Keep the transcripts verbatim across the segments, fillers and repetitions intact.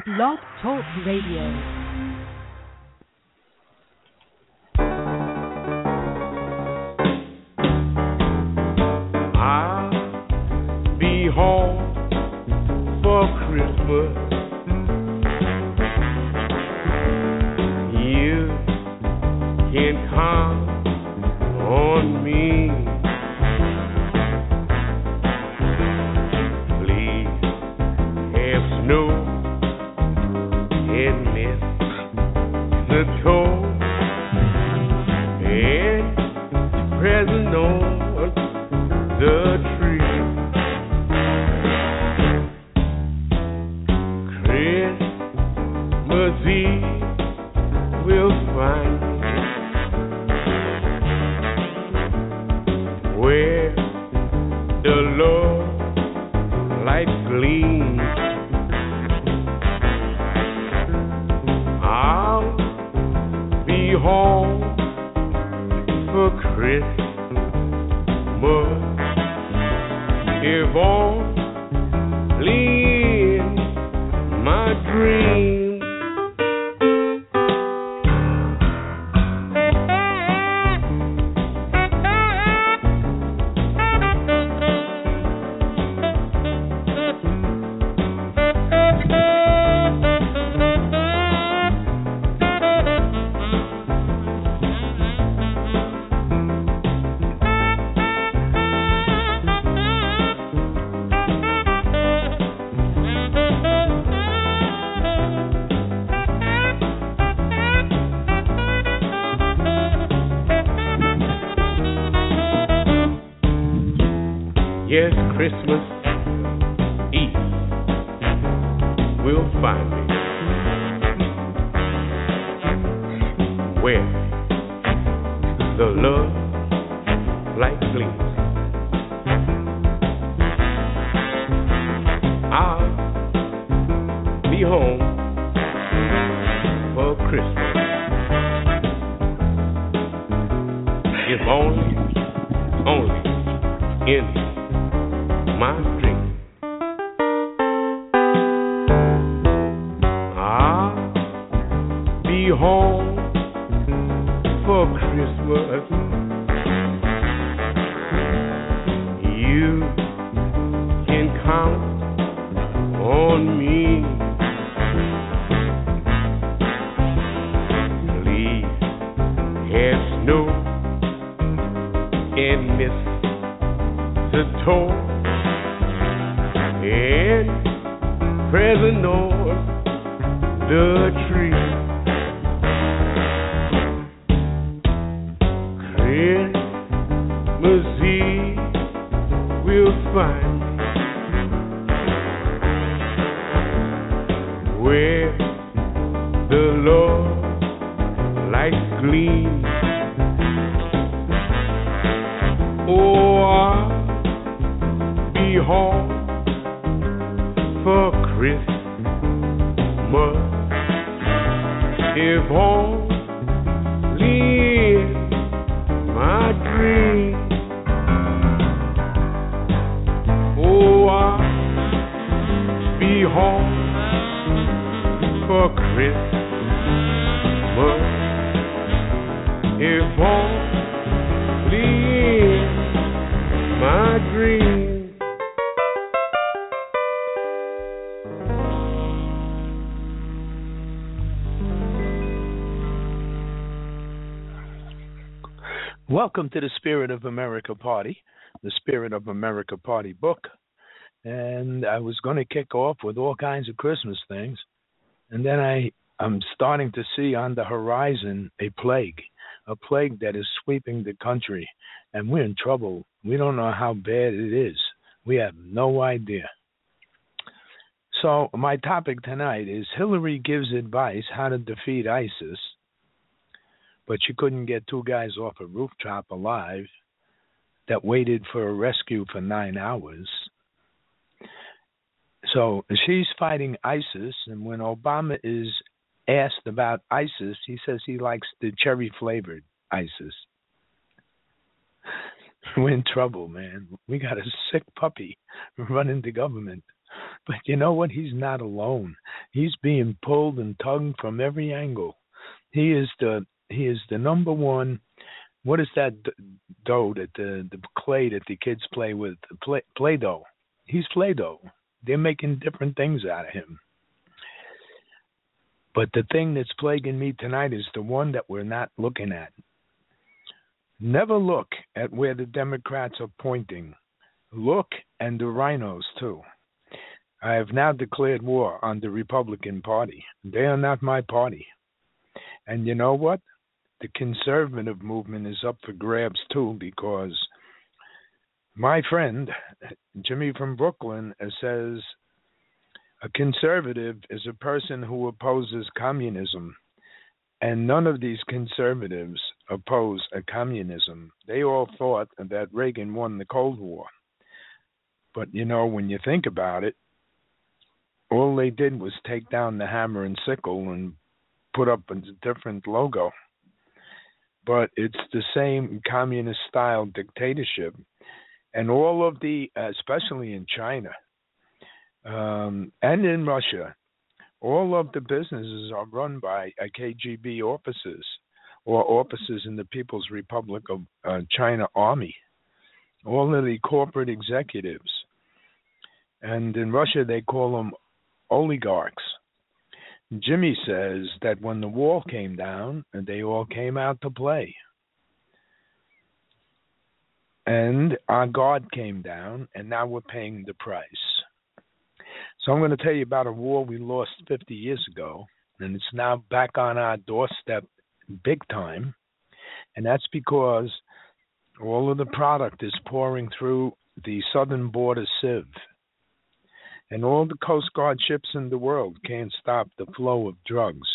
Blog Talk Radio. Home for Christmas. You can count on me. Please have snow and mistletoe and present on the tree. We'll find where the Lord light gleams. I'll be home for Christmas if only in my dreams. Yes, Christmas Eve will find me where the love light gleams. I'll be home for Christmas if only, only in my dream. I'll be home for Christmas. You can count on me. Please have snow and mistletoe and present on the tree. Christmas Eve will find me where the Lord lights gleam. Oh, I'll be home for Christmas if only in my dream. Oh, I'll be home for Christmas if only in my dream. Welcome to the Spirit of America Party, the Spirit of America Party book. And I was going to kick off with all kinds of Christmas things. And then I, I'm starting to see on the horizon a plague, a plague that is sweeping the country. And we're in trouble. We don't know how bad it is. We have no idea. So my topic tonight is Hillary gives advice how to defeat ISIS, but she couldn't get two guys off a rooftop alive that waited for a rescue for nine hours. So she's fighting ISIS, and when Obama is asked about ISIS, he says he likes the cherry-flavored ISIS. We're in trouble, man. We got a sick puppy running the government. But you know what? He's not alone. He's being pulled and tugged from every angle. He is the he is the number one. What is that dough that the the clay that the kids play with? Play Play-Doh. He's Play-Doh. They're making different things out of him. But the thing that's plaguing me tonight is the one that we're not looking at. Never look at where the Democrats are pointing. Look, and the rhinos too. I have now declared war on the Republican Party. They are not my party. And you know what? The conservative movement is up for grabs too, because my friend, Jimmy from Brooklyn, says a conservative is a person who opposes communism. And none of these conservatives oppose a communism. They all thought that Reagan won the Cold War. But, you know, when you think about it, all they did was take down the hammer and sickle and put up a different logo. But it's the same communist-style dictatorship. And all of the, especially in China um, and in Russia, all of the businesses are run by uh, K G B officers or officers in the People's Republic of uh, China Army. All of the corporate executives. And in Russia, they call them oligarchs. Jimmy says that when the wall came down, they all came out to play. And our guard came down, and now we're paying the price. So I'm going to tell you about a war we lost fifty years ago, and it's now back on our doorstep big time. And that's because all of the product is pouring through the southern border sieve. And all the Coast Guard ships in the world can't stop the flow of drugs.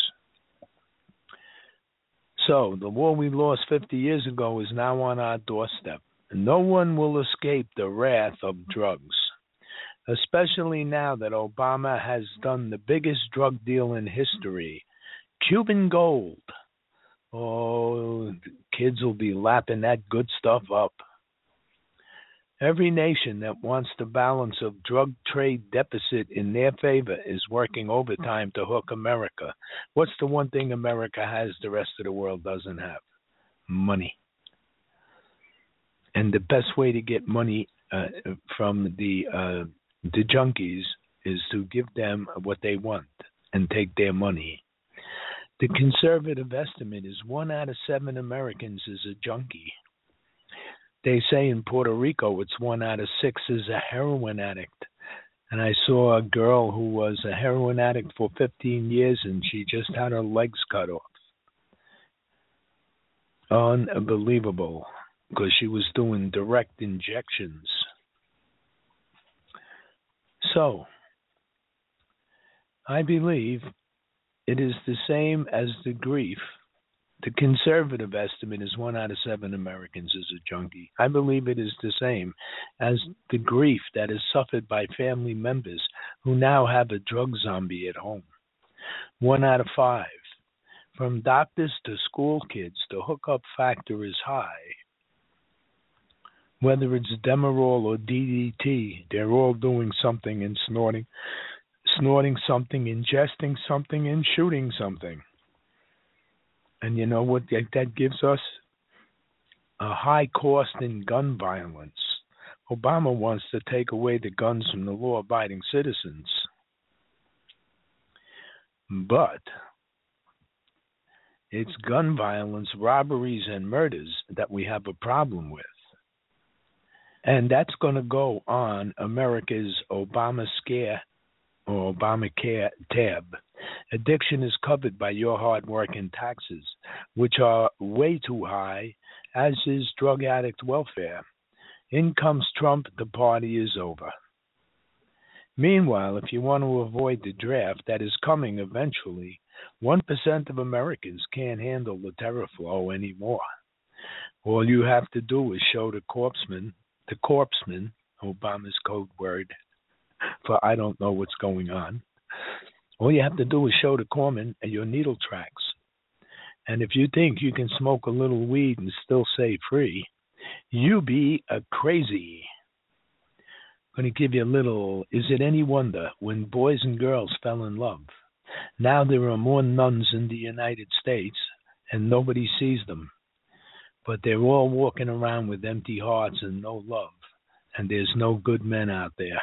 So the war we lost fifty years ago is now on our doorstep. And no one will escape the wrath of drugs, especially now that Obama has done the biggest drug deal in history, Cuban gold. Oh, kids will be lapping that good stuff up. Every nation that wants the balance of drug trade deficit in their favor is working overtime to hook America. What's the one thing America has the rest of the world doesn't have? Money. And the best way to get money uh, from the uh, the junkies is to give them what they want and take their money. The conservative estimate is one out of seven Americans is a junkie. They say in Puerto Rico it's one out of six is a heroin addict. And I saw a girl who was a heroin addict for fifteen years and she just had her legs cut off. Unbelievable, because she was doing direct injections. So, I believe it is the same as the grief. The conservative estimate is one out of seven Americans is a junkie. I believe it is the same as the grief that is suffered by family members who now have a drug zombie at home. One out of five. From doctors to school kids, the hookup factor is high. Whether it's Demerol or D D T, they're all doing something and snorting, snorting something, ingesting something, and shooting something. And you know what that gives us? A high cost in gun violence. Obama wants to take away the guns from the law-abiding citizens. But it's gun violence, robberies, and murders that we have a problem with. And that's going to go on America's Obama Scare or Obamacare tab. Addiction is covered by your hard work and taxes, which are way too high, as is drug addict welfare. In comes Trump, the party is over. Meanwhile, if you want to avoid the draft that is coming eventually, one percent of Americans can't handle the terror flow anymore. All you have to do is show the corpseman, the corpseman, Obama's code word for I don't know what's going on. All you have to do is show the corpsman your needle tracks. And if you think you can smoke a little weed and still say free, you be a crazy. going to give you a little. Is it any wonder when boys and girls fell in love? Now there are more nuns in the United States, and nobody sees them. But they're all walking around with empty hearts and no love, and there's no good men out there.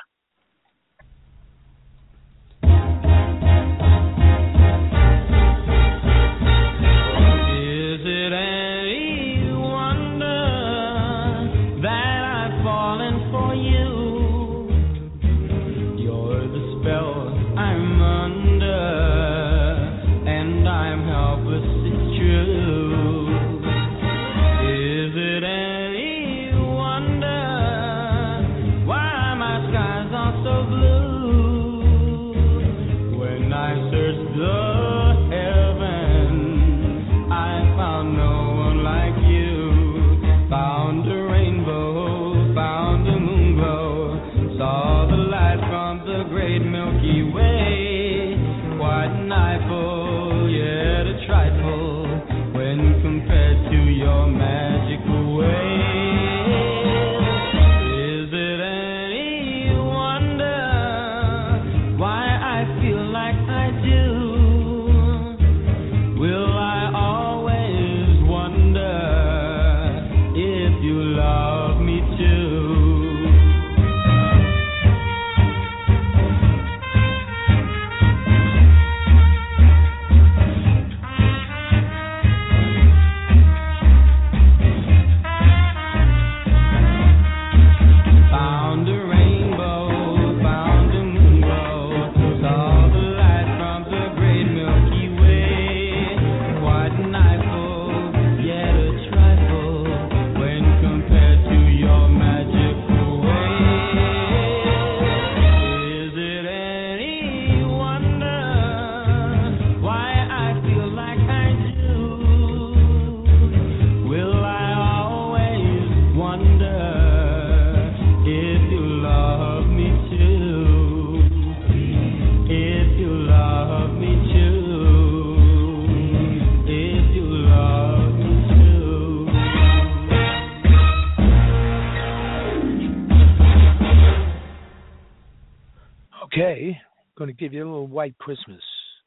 Okay, going to give you a little White Christmas.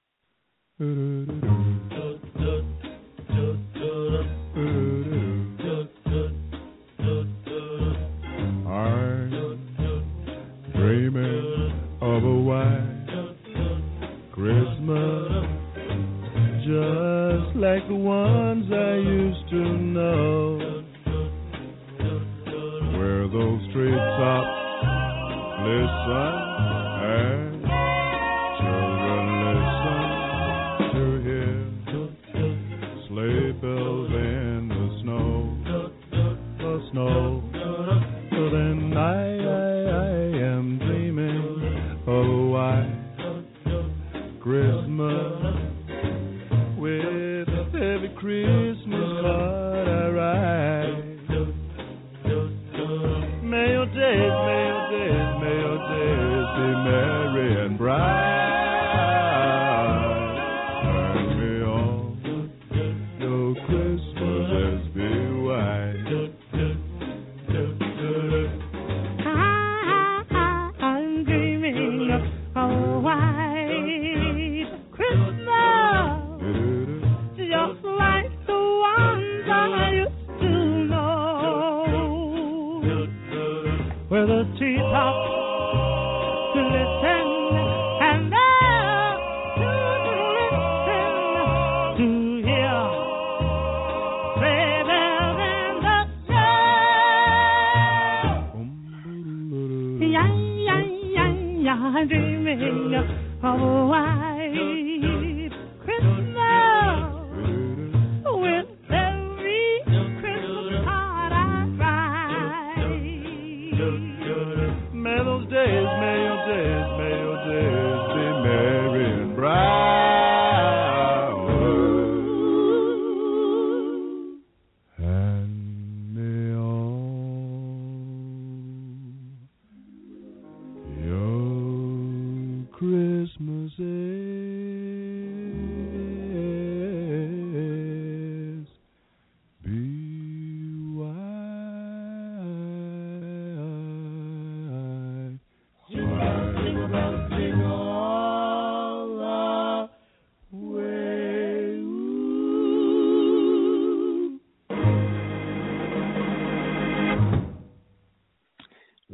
I'm dreaming of a white Christmas, just like the ones I used to know, where those treetops listen and children listen to hear sleigh bells in the snow, the snow. So then I, I, I am dreaming of a white Christmas, with every Christmas card I write. May your days, may your days, may your days be merry and bright. Turn me on, your Christmases be white. I, I'm dreaming of a white Christmas, just like the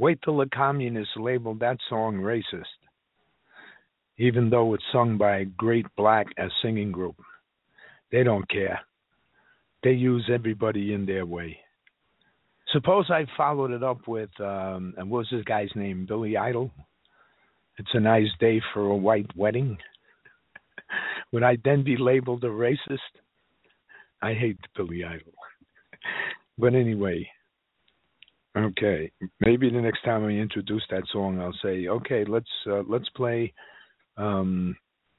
Wait till the communists labeled that song racist, even though it's sung by a great black uh, singing group. They don't care. They use everybody in their way. Suppose I followed it up with, um, and what was this guy's name? Billy Idol? It's a nice day for a white wedding. Would I then be labeled a racist? I hate Billy Idol. But anyway, okay. Maybe the next time I introduce that song, I'll say, okay, let's uh, let's play um,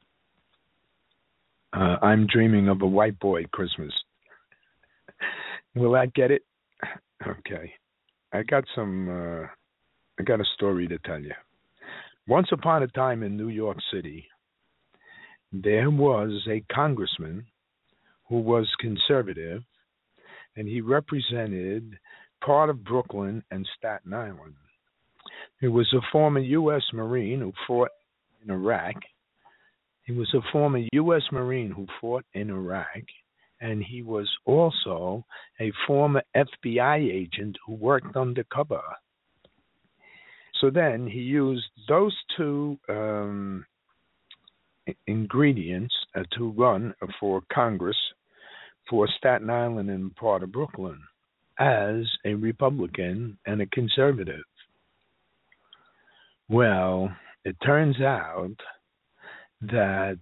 uh, I'm Dreaming of a White Boy Christmas. Will that get it? Okay. I got some, uh, I got a story to tell you. Once upon a time in New York City, there was a congressman who was conservative, and he represented part of Brooklyn and Staten Island. He was a former U S Marine who fought in Iraq. He was a former U S Marine who fought in Iraq, and he was also a former F B I agent who worked undercover. So then he used those two um, ingredients uh, to run for Congress for Staten Island and part of Brooklyn as a Republican and a conservative. Well, it turns out that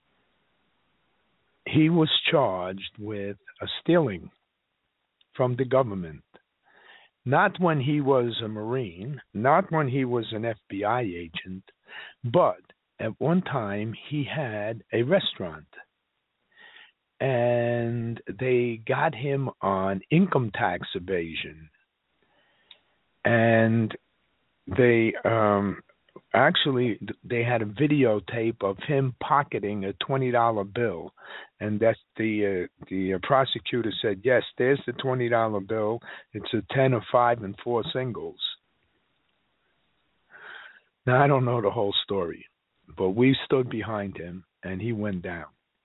he was charged with uh, stealing from the government. Not when he was a Marine, not when he was an F B I agent, but at one time he had a restaurant. And they got him on income tax evasion. And they um, actually, they had a videotape of him pocketing a twenty dollar bill. And that's the uh, the uh, prosecutor said, yes, there's the twenty dollar bill. It's a ten, a five, and four singles. Now, I don't know the whole story, but we stood behind him, and he went down.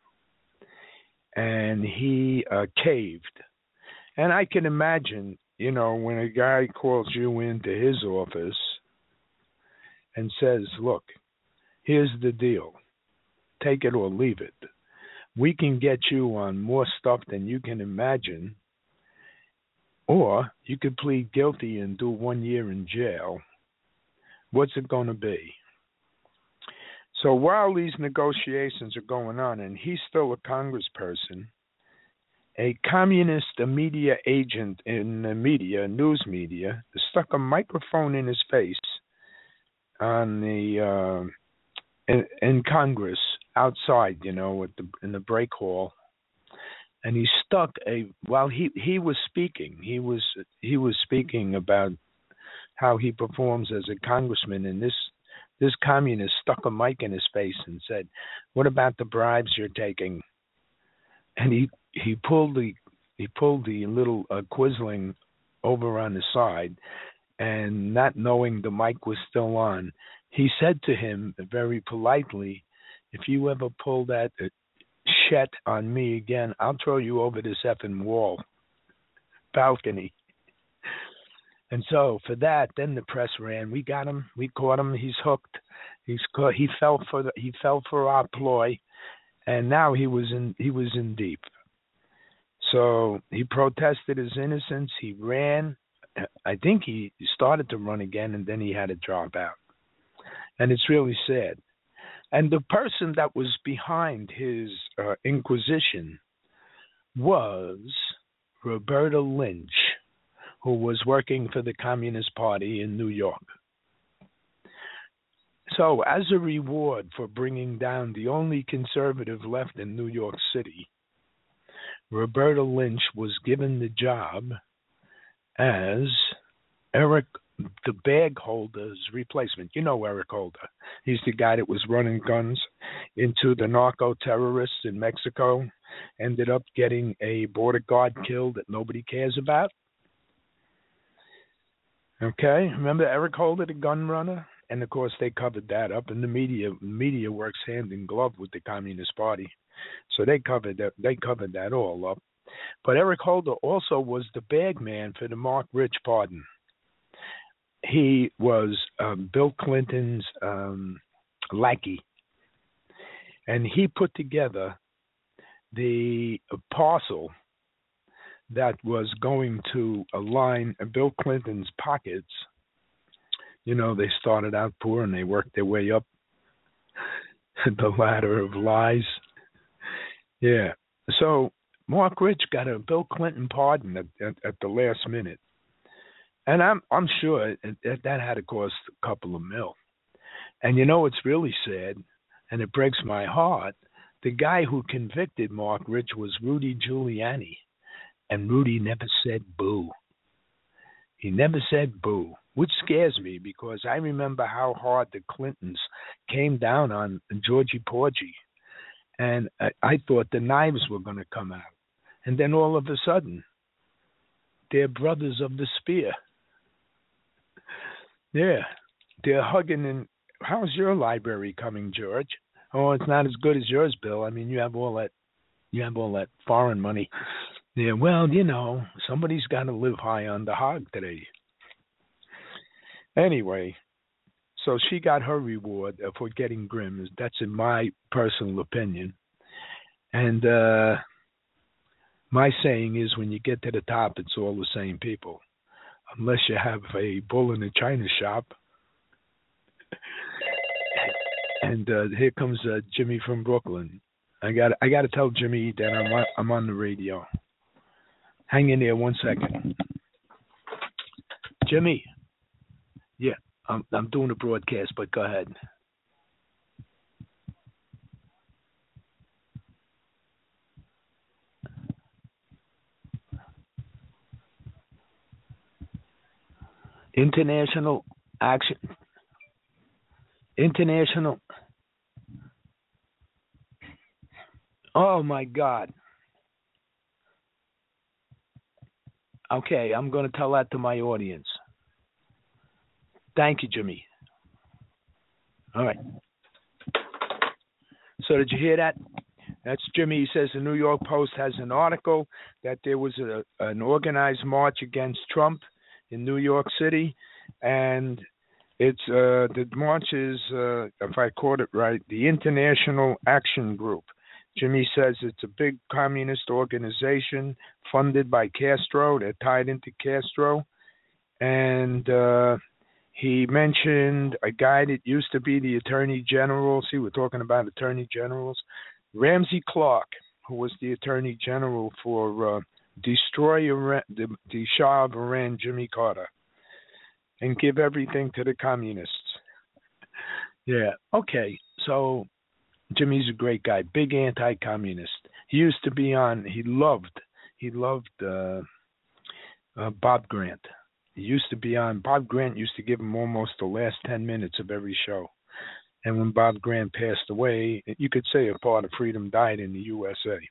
And he uh, caved. And I can imagine, you know, when a guy calls you into his office and says, look, here's the deal. Take it or leave it. We can get you on more stuff than you can imagine, or you could plead guilty and do one year in jail. What's it going to be? So while these negotiations are going on, and he's still a congressperson, a communist a media agent in the media, news media, stuck a microphone in his face on the uh, in, in Congress outside, you know, at the, in the break hall, and he stuck a while he he was speaking. He was he was speaking about how he performs as a congressman, and this. This communist stuck a mic in his face and said, "What about the bribes you're taking?" And he he pulled the he pulled the little uh, Quisling over on the side, and not knowing the mic was still on, he said to him very politely, "If you ever pull that uh, shit on me again, I'll throw you over this effing wall balcony." And so for that, then the press ran. We got him. We caught him. He's hooked. He's caught, he fell for the, he fell for our ploy, and now he was in he was in deep. So he protested his innocence. He ran. I think he started to run again, and then he had to drop out. And it's really sad. And the person that was behind his uh, inquisition was Roberta Lynch, who was working for the Communist Party in New York. So as a reward for bringing down the only conservative left in New York City, Roberta Lynch was given the job as Eric, the bag holder's replacement. You know Eric Holder. He's the guy that was running guns into the narco-terrorists in Mexico, ended up getting a border guard killed that nobody cares about. Okay, remember Eric Holder, the gun runner? And of course, they covered that up, and the media media works hand in glove with the Communist Party, so they covered that. They covered that all up. But Eric Holder also was the bag man for the Mark Rich pardon. he was um, Bill Clinton's um, lackey, and he put together the parcel that was going to align Bill Clinton's pockets. You know, they started out poor and they worked their way up the ladder of lies. Yeah. So Mark Rich got a Bill Clinton pardon at, at, at the last minute. And I'm I'm sure it, it, that had to cost a couple of mil. And you know what's really sad, and it breaks my heart, the guy who convicted Mark Rich was Rudy Giuliani. And Rudy never said boo. He never said boo, which scares me because I remember how hard the Clintons came down on Georgie Porgy. And I, I thought the knives were going to come out. And then all of a sudden, they're brothers of the spear. Yeah, they're hugging. And how's your library coming, George? Oh, it's not as good as yours, Bill. I mean, you have all that, you have all that foreign money. Yeah, well, you know, somebody's got to live high on the hog today. Anyway, so she got her reward for getting grim. That's in my personal opinion. And uh, my saying is, when you get to the top, it's all the same people, unless you have a bull in a china shop. And uh, here comes uh, Jimmy from Brooklyn. I got I got to tell Jimmy that I'm on, I'm on the radio. Hang in there one second. Jimmy. Yeah, I'm I'm doing a broadcast, but go ahead. International action. International. Oh my God. Okay, I'm going to tell that to my audience. Thank you, Jimmy. All right. So did you hear that? That's Jimmy. He says the New York Post has an article that there was a, an organized march against Trump in New York City, and it's uh, the march is, uh, if I caught it right, the International Action Group. Jimmy says it's a big communist organization funded by Castro. They're tied into Castro. And uh, he mentioned a guy that used to be the Attorney General. See, we're talking about Attorney Generals. Ramsey Clark, who was the Attorney General for uh, Destroy Iran, the, the Shah of Iran, Jimmy Carter, and give everything to the communists. Yeah, okay, so Jimmy's a great guy, big anti-communist. He used to be on, he loved, he loved uh, uh, Bob Grant. He used to be on, Bob Grant used to give him almost the last ten minutes of every show. And when Bob Grant passed away, you could say a part of freedom died in the U S A.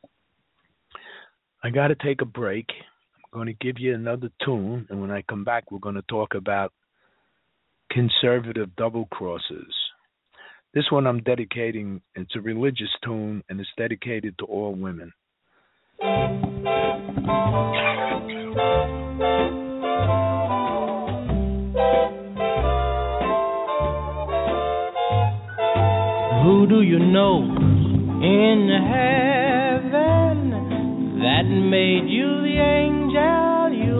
I got to take a break. I'm going to give you another tune, and when I come back, we're going to talk about conservative double crosses. This one I'm dedicating, it's a religious tune, and it's dedicated to all women. Who do you know in heaven that made you the angel you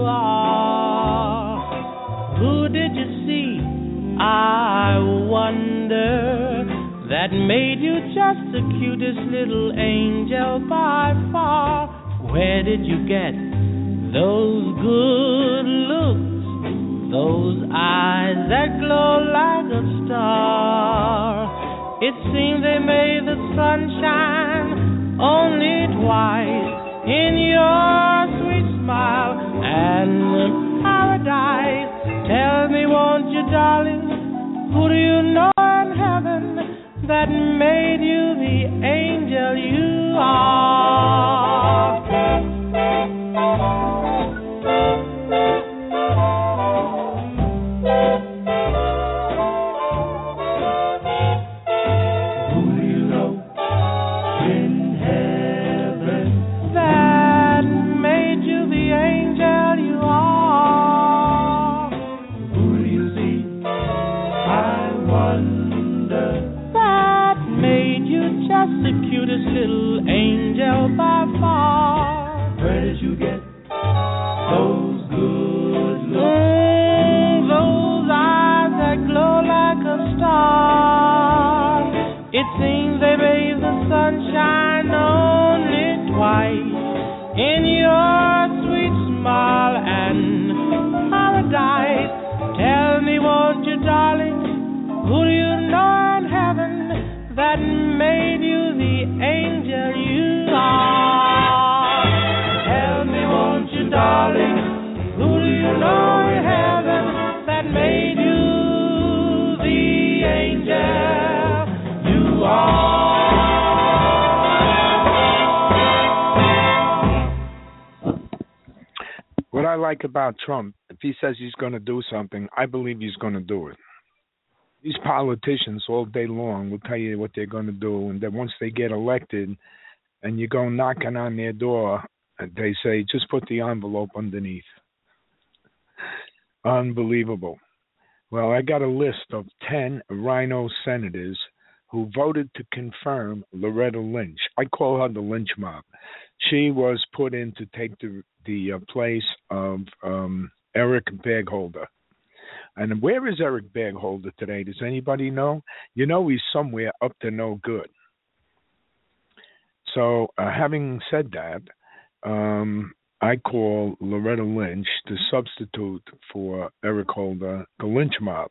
are? Who did you see, I wonder, that made you just the cutest little angel by far? Where did you get those good looks, those eyes that glow like a star? It seemed they made the sun shine only twice in your sweet smile and paradise. Tell me, won't you, darling, who do you know in heaven that made you the angel you are? Who do I like about Trump. If he says he's going to do something, I believe he's going to do it. These politicians all day long will tell you what they're going to do, and then once they get elected and you go knocking on their door, they say, just put the envelope underneath. Unbelievable. Well, I got a list of ten Rhino senators who voted to confirm Loretta Lynch. I call her the Lynch Mob. She was put in to take the the uh, place of um, Eric Bagholder. And where is Eric Bagholder today? Does anybody know? You know he's somewhere up to no good. So, uh, having said that, um, I call Loretta Lynch the substitute for Eric Holder, the Lynch Mob.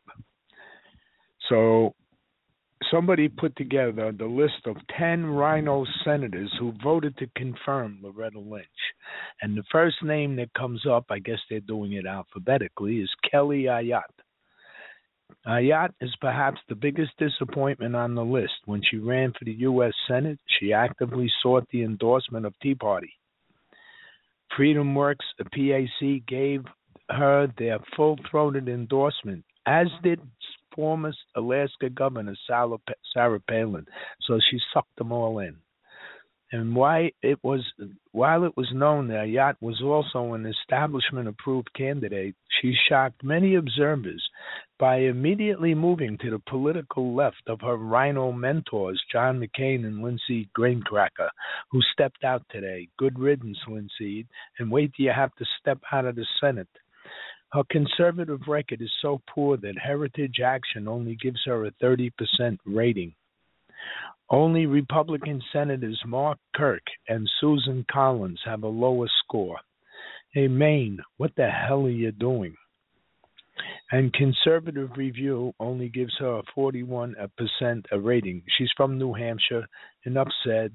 So somebody put together the list of ten Rhino senators who voted to confirm Loretta Lynch. And the first name that comes up, I guess they're doing it alphabetically, is Kelly Ayotte. Ayotte is perhaps the biggest disappointment on the list. When she ran for the U S Senate, she actively sought the endorsement of Tea Party. Freedom Works, a P A C, gave her their full-throated endorsement, as did former Alaska Governor Sarah Palin. So she sucked them all in. And why it was, while it was known that Ayotte was also an establishment-approved candidate, she shocked many observers by immediately moving to the political left of her Rhino mentors, John McCain and Lindsey Graincracker, who stepped out today. Good riddance, Lindsey, and wait till you have to step out of the Senate. Her conservative record is so poor that Heritage Action only gives her a thirty percent rating. Only Republican Senators Mark Kirk and Susan Collins have a lower score. Hey, Maine, what the hell are you doing? And Conservative Review only gives her a forty-one percent a rating. She's from New Hampshire. Enough said.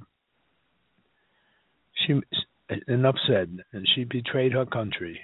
She enough said. She betrayed her country.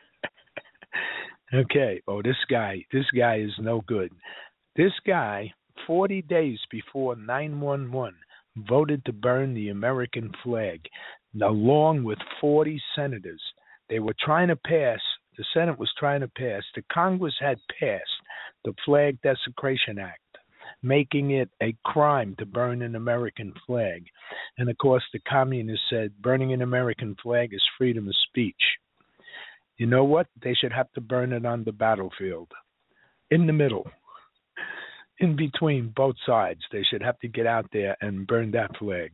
Okay. Oh, this guy. This guy is no good. This guy, forty days before nine one one, voted to burn the American flag, along with forty senators. They were trying to pass, the Senate was trying to pass, the Congress had passed the Flag Desecration Act, making it a crime to burn an American flag. And of course, the communists said burning an American flag is freedom of speech. You know what? They should have to burn it on the battlefield, in the middle. In between both sides, they should have to get out there and burn that flag.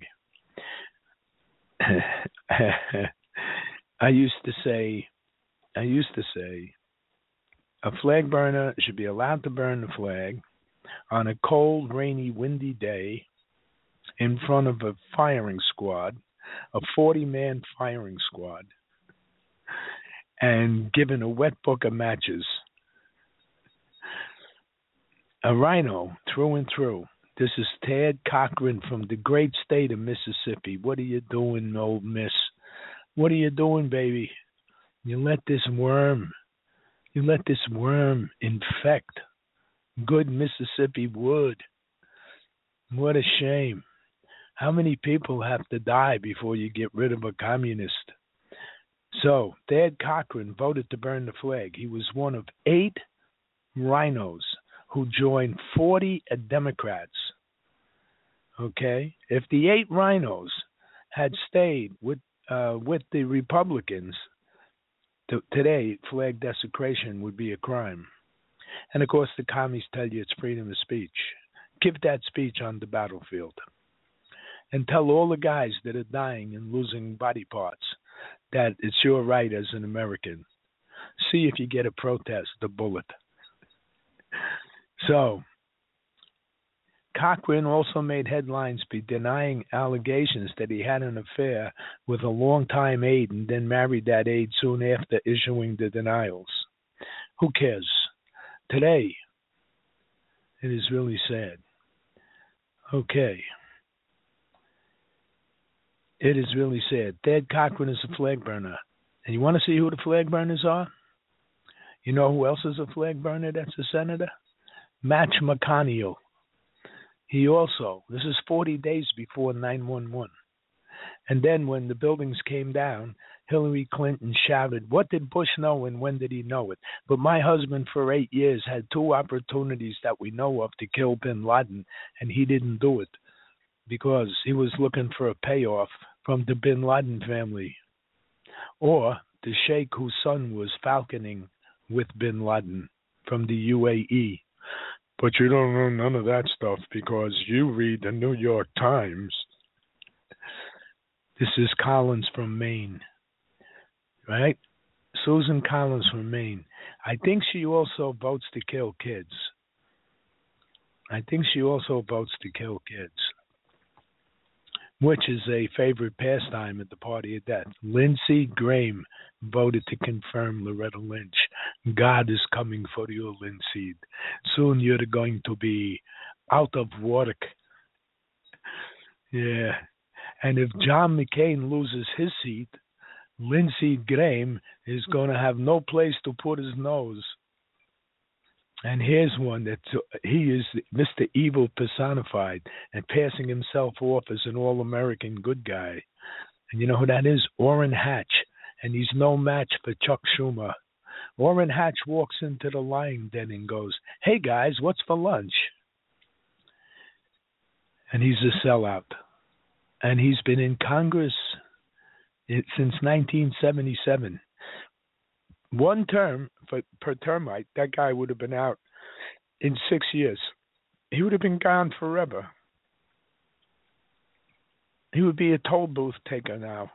I used to say, I used to say, a flag burner should be allowed to burn the flag on a cold, rainy, windy day in front of a firing squad, a forty-man firing squad, and given a wet book of matches. A Rhino, through and through. This is Tad Cochran from the great state of Mississippi. What are you doing, old miss? What are you doing, baby? You let this worm, you let this worm infect good Mississippi wood. What a shame. How many people have to die before you get rid of a communist? So, Thad Cochran voted to burn the flag. He was one of eight rhinos who joined forty Democrats. Okay? If the eight rhinos had stayed with uh, with the Republicans, t- today flag desecration would be a crime. And of course, the commies tell you it's freedom of speech. Give that speech on the battlefield. And tell all the guys that are dying and losing body parts that it's your right as an American. See if you get a protest, a bullet. So, Cochran also made headlines by denying allegations that he had an affair with a longtime aide and then married that aide soon after issuing the denials. Who cares? Today, it is really sad. Okay. It is really sad. Thad Cochran is a flag burner. And you want to see who the flag burners are? You know who else is a flag burner that's a senator? Match McConnell. He also, this is forty days before nine one one. And then when the buildings came down, Hillary Clinton shouted, "What did Bush know and when did he know it?" But my husband for eight years had two opportunities that we know of to kill bin Laden, and he didn't do it because he was looking for a payoff from the bin Laden family or the sheikh whose son was falconing with bin Laden from the U A E. But you don't know none of that stuff because you read the New York Times. This is Collins from Maine, right? Susan Collins from Maine. I think she also votes to kill kids. I think she also votes to kill kids, which is a favorite pastime at the party of death. Lindsey Graham voted to confirm Loretta Lynch. God is coming for you, Lindsey. Soon you're going to be out of work. Yeah. And if John McCain loses his seat, Lindsey Graham is going to have no place to put his nose. And here's one that he is Mister Evil personified and passing himself off as an all-American good guy. And you know who that is? Orrin Hatch. And he's no match for Chuck Schumer. Orrin Hatch walks into the lying den and goes, "Hey guys, what's for lunch?" And he's a sellout. And he's been in Congress since nineteen seventy-seven. One term for, per termite, that guy would have been out in six years. He would have been gone forever. He would be a toll booth taker now.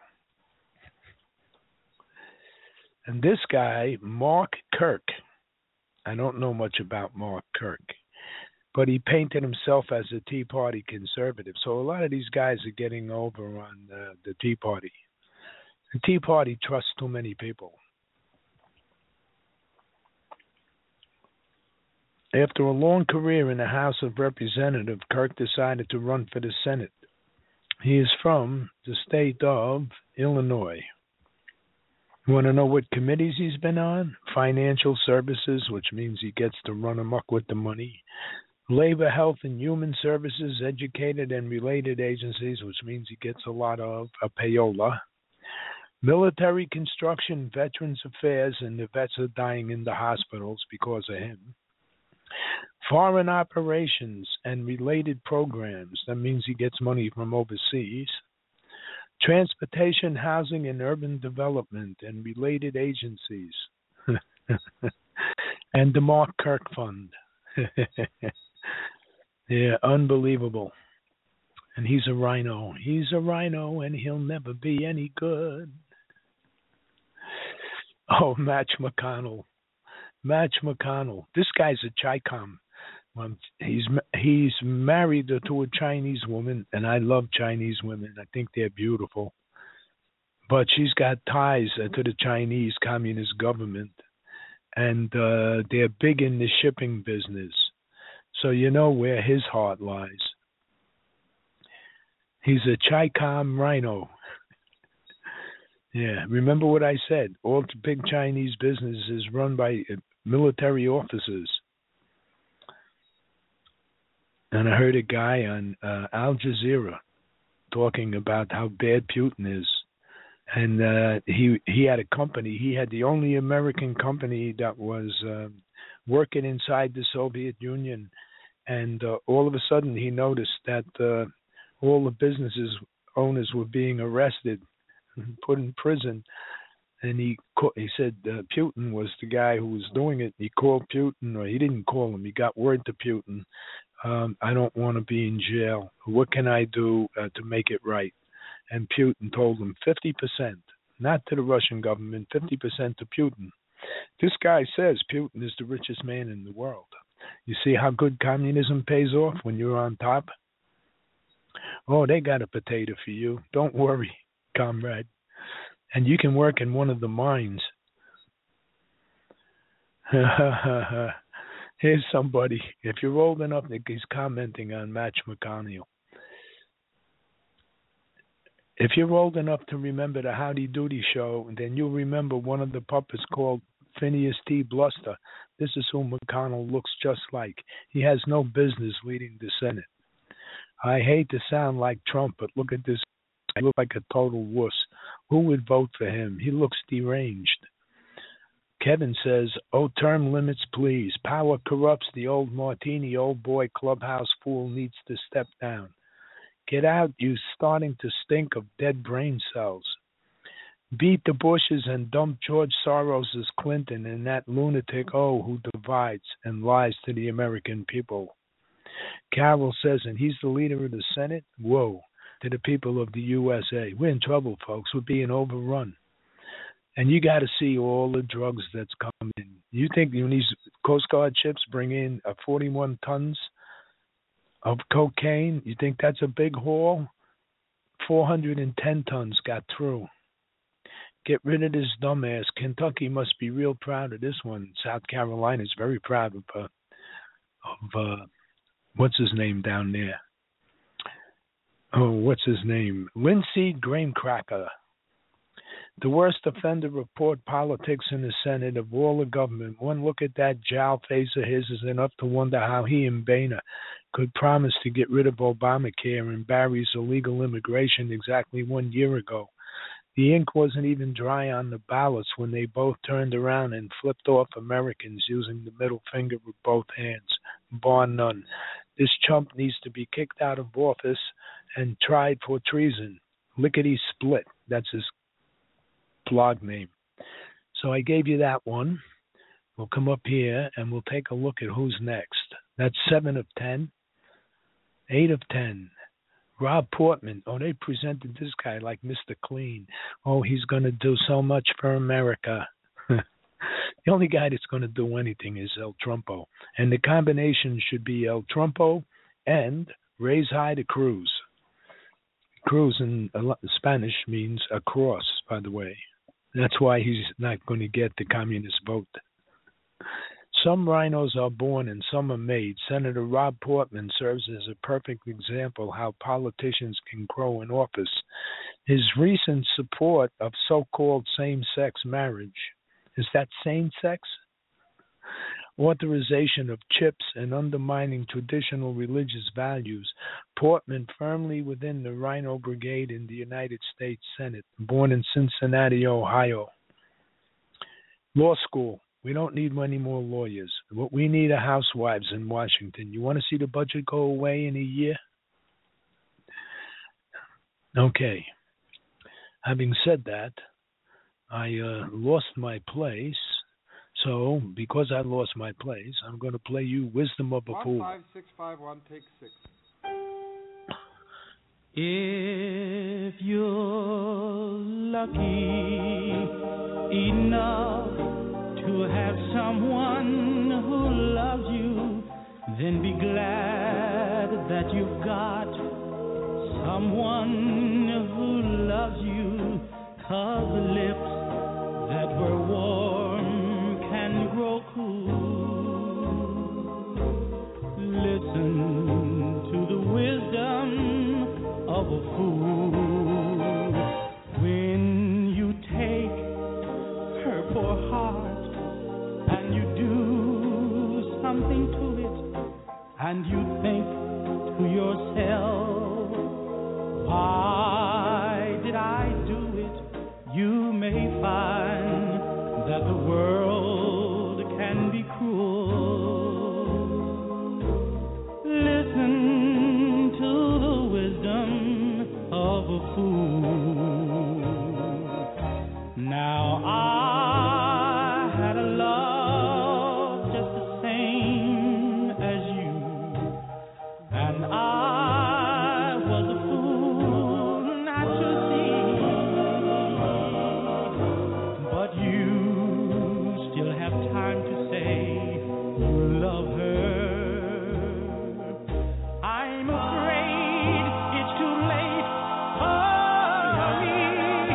And this guy, Mark Kirk, I don't know much about Mark Kirk, but he painted himself as a Tea Party conservative. So a lot of these guys are getting over on uh, the Tea Party. The Tea Party trusts too many people. After a long career in the House of Representatives, Kirk decided to run for the Senate. He is from the state of Illinois. You want to know what committees he's been on? Financial Services, which means he gets to run amok with the money. Labor, Health, and Human Services, Educated and Related Agencies, which means he gets a lot of a payola. Military Construction, Veterans Affairs, and the vets are dying in the hospitals because of him. Foreign Operations and Related Programs, that means he gets money from overseas. Transportation, Housing, and Urban Development and Related Agencies. And the Mark Kirk Fund. Yeah, unbelievable. And he's a rhino. He's a rhino, and he'll never be any good. Oh, Match McConnell. Match McConnell. This guy's a Chi-Com. Um, he's he's married to a Chinese woman, and I love Chinese women. I think they're beautiful. But she's got ties uh, to the Chinese Communist government, and uh, they're big in the shipping business. So you know where his heart lies. He's a Chi-Com rhino. Yeah, remember what I said. All the big Chinese business is run by military officers. And I heard a guy on uh, Al Jazeera talking about how bad Putin is. And uh, he he had a company. He had the only American company that was uh, working inside the Soviet Union. And uh, all of a sudden he noticed that uh, all the businesses owners were being arrested, put in prison. And he he said uh, Putin was the guy who was doing it. He called Putin, or he didn't call him. He got word to Putin. Um, I don't want to be in jail. What can I do uh, to make it right? And Putin told him fifty percent, not to the Russian government, fifty percent to Putin. This guy says Putin is the richest man in the world. You see how good communism pays off when you're on top? Oh, they got a potato for you. Don't worry, comrade. And you can work in one of the mines. Here's somebody, if you're old enough, he's commenting on Match McConnell. If you're old enough to remember the Howdy Doody show, then you'll remember one of the puppets called Phineas T. Bluster. This is who McConnell looks just like. He has no business leading the Senate. I hate to sound like Trump, but look at this He looks like a total wuss. Who would vote for him? He looks deranged. Kevin says, oh, term limits, please. Power corrupts. The old martini, old boy clubhouse fool needs to step down. Get out, you starting to stink of dead brain cells. Beat the Bushes and dump George Soros as Clinton and that lunatic O who divides and lies to the American people. Carol says, and he's the leader of the Senate? Whoa, to the people of the U S A. We're in trouble, folks. We're being overrun. And you got to see all the drugs that's coming in. You think when these Coast Guard ships bring in uh, forty-one tons of cocaine, you think that's a big haul? four hundred ten tons got through. Get rid of this dumbass. Kentucky must be real proud of this one. South Carolina is very proud of, uh, of uh, what's his name down there? Oh, what's his name? Linseed Grain Cracker. The worst offender report politics in the Senate of all the government. One look at that jowl face of his is enough to wonder how he and Boehner could promise to get rid of Obamacare and Barry's illegal immigration exactly one year ago. The ink wasn't even dry on the ballots when they both turned around and flipped off Americans using the middle finger with both hands, bar none. This chump needs to be kicked out of office and tried for treason. Lickety split. That's his blog name. So I gave you that one. We'll come up here and we'll take a look at who's next. That's seven of ten. Eight of ten. Rob Portman. Oh, they presented this guy like Mister Clean. Oh, he's going to do so much for America. The only guy that's going to do anything is El Trumpo. And the combination should be El Trumpo and raise high to Cruz. Cruz in Spanish means a cross, by the way. That's why he's not going to get the communist vote. Some rhinos are born and some are made. Senator Rob Portman serves as a perfect example how politicians can grow in office. His recent support of so-called same-sex marriage, is that same-sex? Authorization of chips and undermining traditional religious values. Portman firmly within the Rhino Brigade in the United States Senate, born in Cincinnati, Ohio. Law school. We don't need many more lawyers. What we need are housewives in Washington. You want to see the budget go away in a year? Okay. Having said that, I uh, lost my place. So, because I lost my place, I'm going to play you Wisdom of a Fool. one five six five one, take six. If you're lucky enough to have someone who loves you, then be glad that you've got someone who loves you. 'Cause the lips that were warm can grow cool. Listen to the wisdom of a fool. When you take her poor heart and you do something to it, and you think to yourself, why did I do it? You may find that the world can be cruel. Listen to the wisdom of a fool. Now I had a love just the same as you, and I was a fool not to see. But you still have time to say you love her. I'm afraid it's too late. Hurry,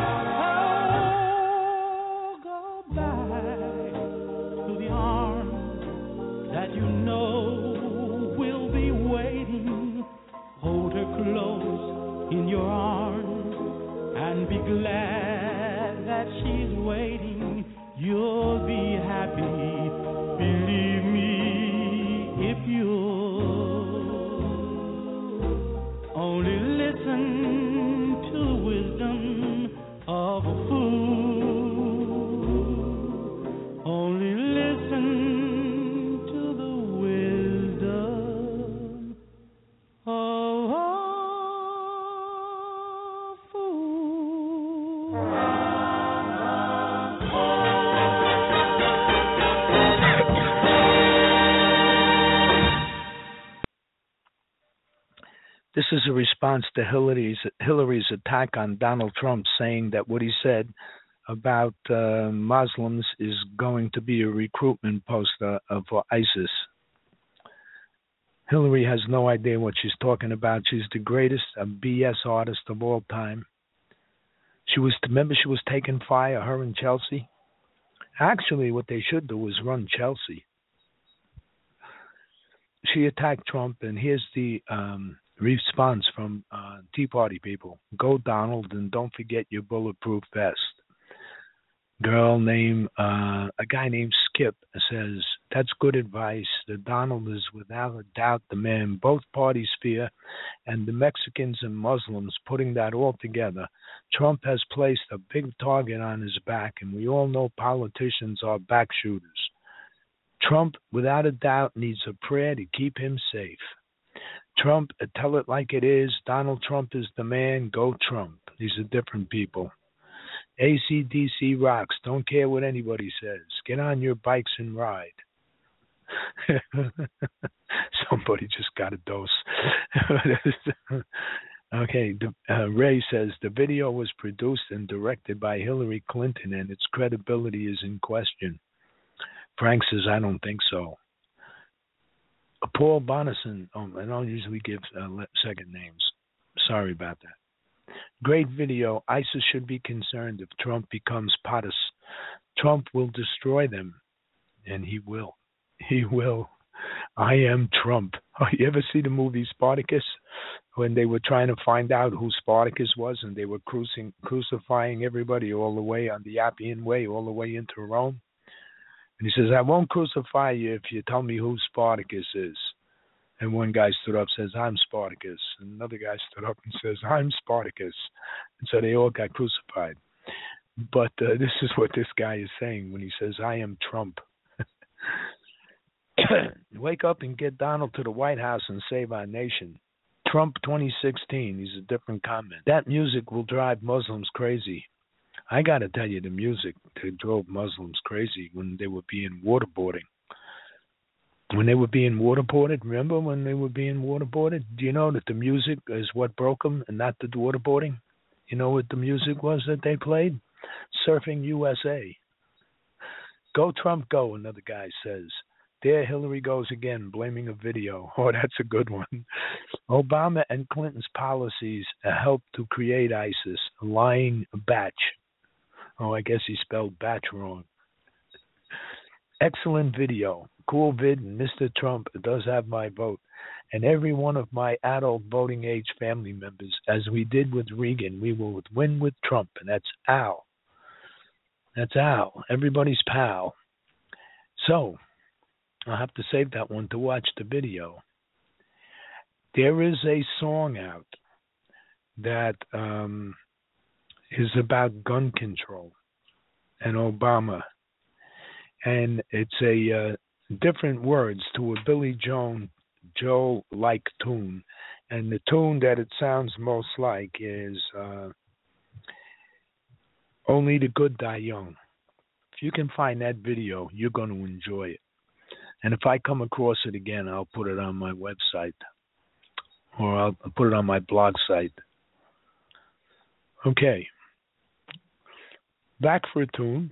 oh, go back to the arms that you know will be waiting. Hold her close in your arms and be glad that she's waiting. You'll be happy, believe me, if you'll only listen to of a fool. Only listen to the wisdom of a fool. This is a response to Hillary's, Hillary's attack on Donald Trump, saying that what he said about uh, Muslims is going to be a recruitment post uh, for ISIS. Hillary has no idea what she's talking about. She's the greatest uh, B S artist of all time. She was, remember, she was taking fire, her and Chelsea. Actually, what they should do is run Chelsea. She attacked Trump, and here's the um, response from uh, Tea Party people. Go, Donald, and don't forget your bulletproof vest. Girl named, uh, a guy named Skip says, that's good advice. The Donald is without a doubt the man both parties fear, and the Mexicans and Muslims putting that all together. Trump has placed a big target on his back, and we all know politicians are back shooters. Trump, without a doubt, needs a prayer to keep him safe. Trump, uh, tell it like it is. Donald Trump is the man. Go Trump. These are different people. A C D C rocks. Don't care what anybody says. Get on your bikes and ride. Somebody just got a dose. Okay, the, uh, Ray says the video was produced and directed by Hillary Clinton, and its credibility is in question. Frank says, I don't think so. Paul Bonison, oh, I don't usually give uh, second names. Sorry about that. Great video. ISIS should be concerned if Trump becomes POTUS. Trump will destroy them, and he will. He will. I am Trump. Oh, you ever see the movie Spartacus? When they were trying to find out who Spartacus was, and they were crucifying, crucifying everybody all the way on the Appian Way, all the way into Rome. And he says, I won't crucify you if you tell me who Spartacus is. And one guy stood up and says, I'm Spartacus. And another guy stood up and says, I'm Spartacus. And so they all got crucified. But uh, this is what this guy is saying when he says, I am Trump. Wake up and get Donald to the White House and save our nation. Trump twenty sixteen, he's a different comment. That music will drive Muslims crazy. I got to tell you, the music that drove Muslims crazy when they were being waterboarding. When they were being waterboarded, remember when they were being waterboarded? Do you know that the music is what broke them and not the waterboarding? You know what the music was that they played? Surfing U S A. Go Trump, go, another guy says. There Hillary goes again, blaming a video. Oh, that's a good one. Obama and Clinton's policies helped to create ISIS, a lying batch. Oh, I guess he spelled batch wrong. Excellent video. Cool vid, and Mister Trump does have my vote. And every one of my adult voting age family members, as we did with Reagan, we will win with Trump, and that's Al. That's Al, everybody's pal. So, I'll have to save that one to watch the video. There is a song out that um, is about gun control and Obama. And it's a uh, different words to a Billy Joe, Joe-like tune. And the tune that it sounds most like is uh, Only the Good Die Young. If you can find that video, you're going to enjoy it. And if I come across it again, I'll put it on my website. Or I'll put it on my blog site. Okay. Back for a tune.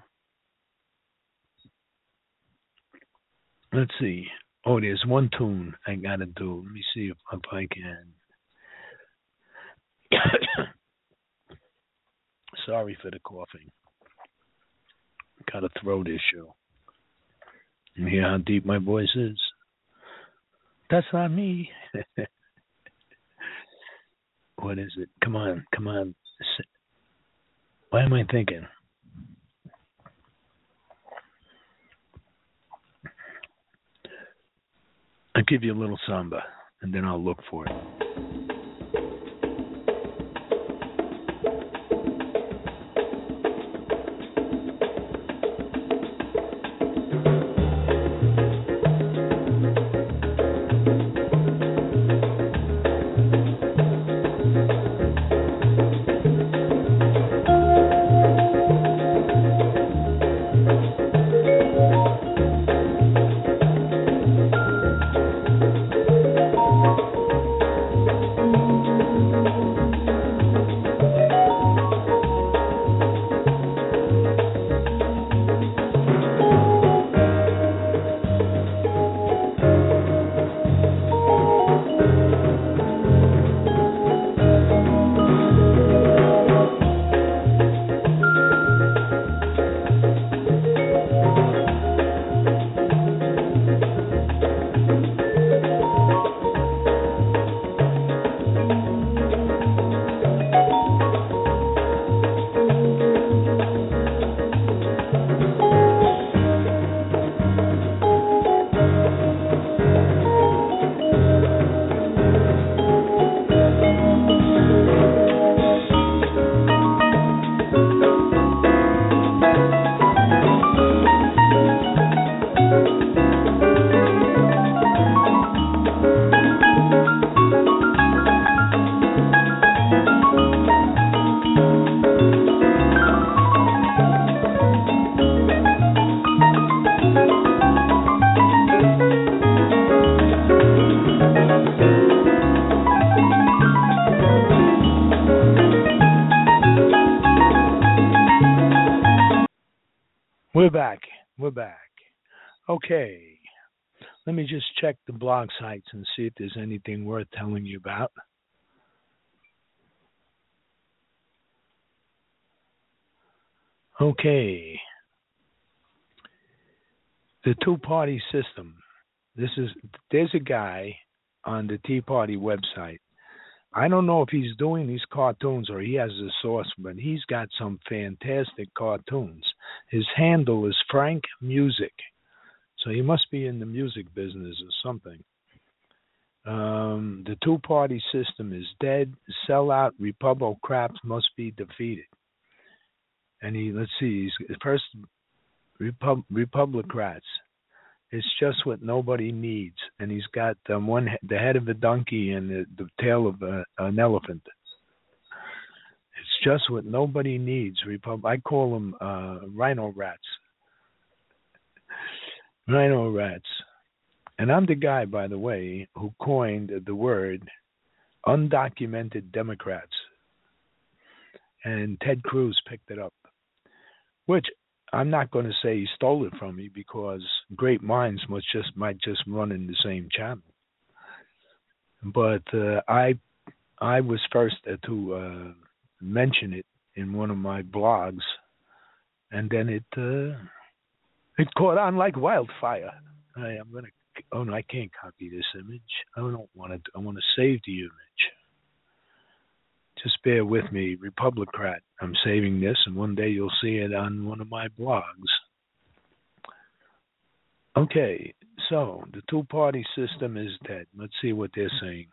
Let's see. Oh, there's one tune I got to do. Let me see if, if I can. Sorry for the coughing. Got a throat issue. You hear how deep my voice is? That's not me. What is it? Come on, come on. Why am I thinking? I'll give you a little samba, and then I'll look for it. We're back. We're back. Okay. Let me just check the blog sites and see if there's anything worth telling you about. Okay. The two-party system. This is there's a guy on the Tea Party website. I don't know if he's doing these cartoons or he has a source, but he's got some fantastic cartoons. His handle is Frank Music, so he must be in the music business or something. Um, the two-party system is dead. Sellout Republicrats must be defeated. And he, let's see, he's first Repub- Republicrats. It's just what nobody needs, and he's got um, one the head of a donkey and the, the tail of a, an elephant. It's just what nobody needs. Repub- I call them uh, rhino rats. Rhino rats. And I'm the guy, by the way, who coined the word undocumented Democrats. And Ted Cruz picked it up, which I'm not going to say he stole it from me because great minds must just might just run in the same channel. But uh, I I was first to uh, mention it in one of my blogs, and then it uh, it caught on like wildfire. I, I'm gonna oh no, I can't copy this image. I don't want to. I want to save the image. Just bear with me, Republicrat. I'm saving this, and one day you'll see it on one of my blogs. Okay, so the two-party system is dead. Let's see what they're saying.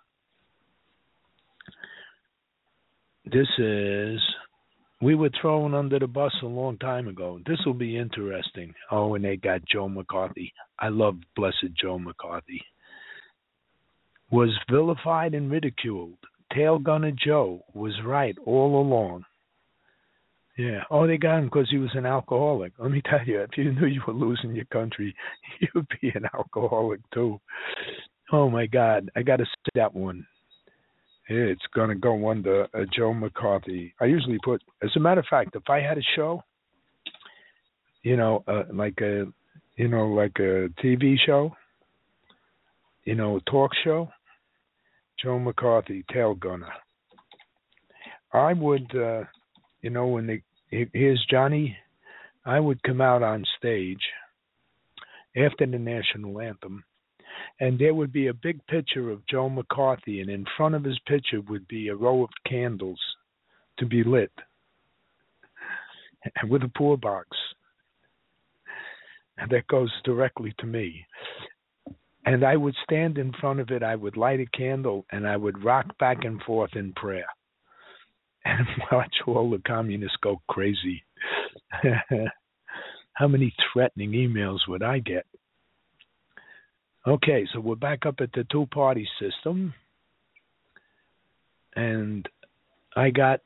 This is, we were thrown under the bus a long time ago. This will be interesting. Oh, and they got Joe McCarthy. I love blessed Joe McCarthy. Was vilified and ridiculed. Tail Gunner Joe was right all along. Yeah. Oh, they got him because he was an alcoholic. Let me tell you, if you knew you were losing your country, you'd be an alcoholic too. Oh my God, I got to say that one. It's gonna go under uh, Joe McCarthy. I usually put, as a matter of fact, if I had a show, you know, uh, like a, you know, like a T V show, you know, a talk show. Joe McCarthy, Tail Gunner. I would, uh, you know, when they, here's Johnny, I would come out on stage after the national anthem, and there would be a big picture of Joe McCarthy, and in front of his picture would be a row of candles to be lit, and with a pour box. And that goes directly to me. And I would stand in front of it, I would light a candle, and I would rock back and forth in prayer and watch all the communists go crazy. How many threatening emails would I get? Okay, so we're back up at the two-party system. And I got,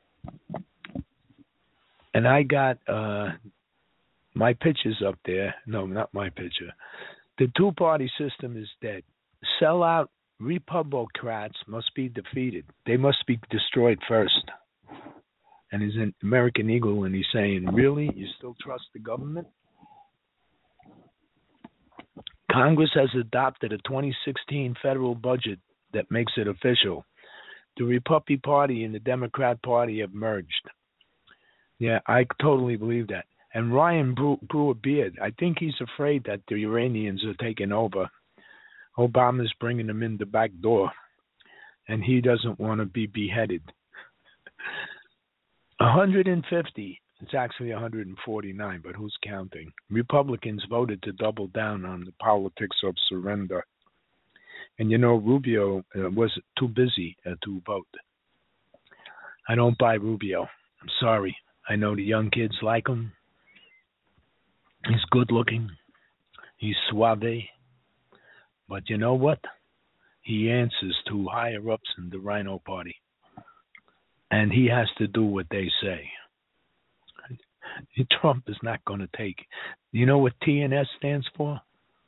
and I got uh, my pictures up there. No, not my picture. The two-party system is dead. Sellout Republicrats must be defeated. They must be destroyed first. And he's an American Eagle, and he's saying, really? You still trust the government? Congress has adopted a twenty sixteen federal budget that makes it official. The Republican Party and the Democrat Party have merged. Yeah, I totally believe that. And Ryan grew, grew a beard. I think he's afraid that the Iranians are taking over. Obama's bringing them in the back door, and he doesn't want to be beheaded. one hundred fifty, it's actually one hundred forty-nine, but who's counting? Republicans voted to double down on the politics of surrender. And you know, Rubio uh, was too busy uh, to vote. I don't buy Rubio. I'm sorry. I know the young kids like him. He's good looking. He's suave. But you know what? He answers to higher ups in the Rhino Party. And he has to do what they say. Trump is not going to take. You know what T N S stands for?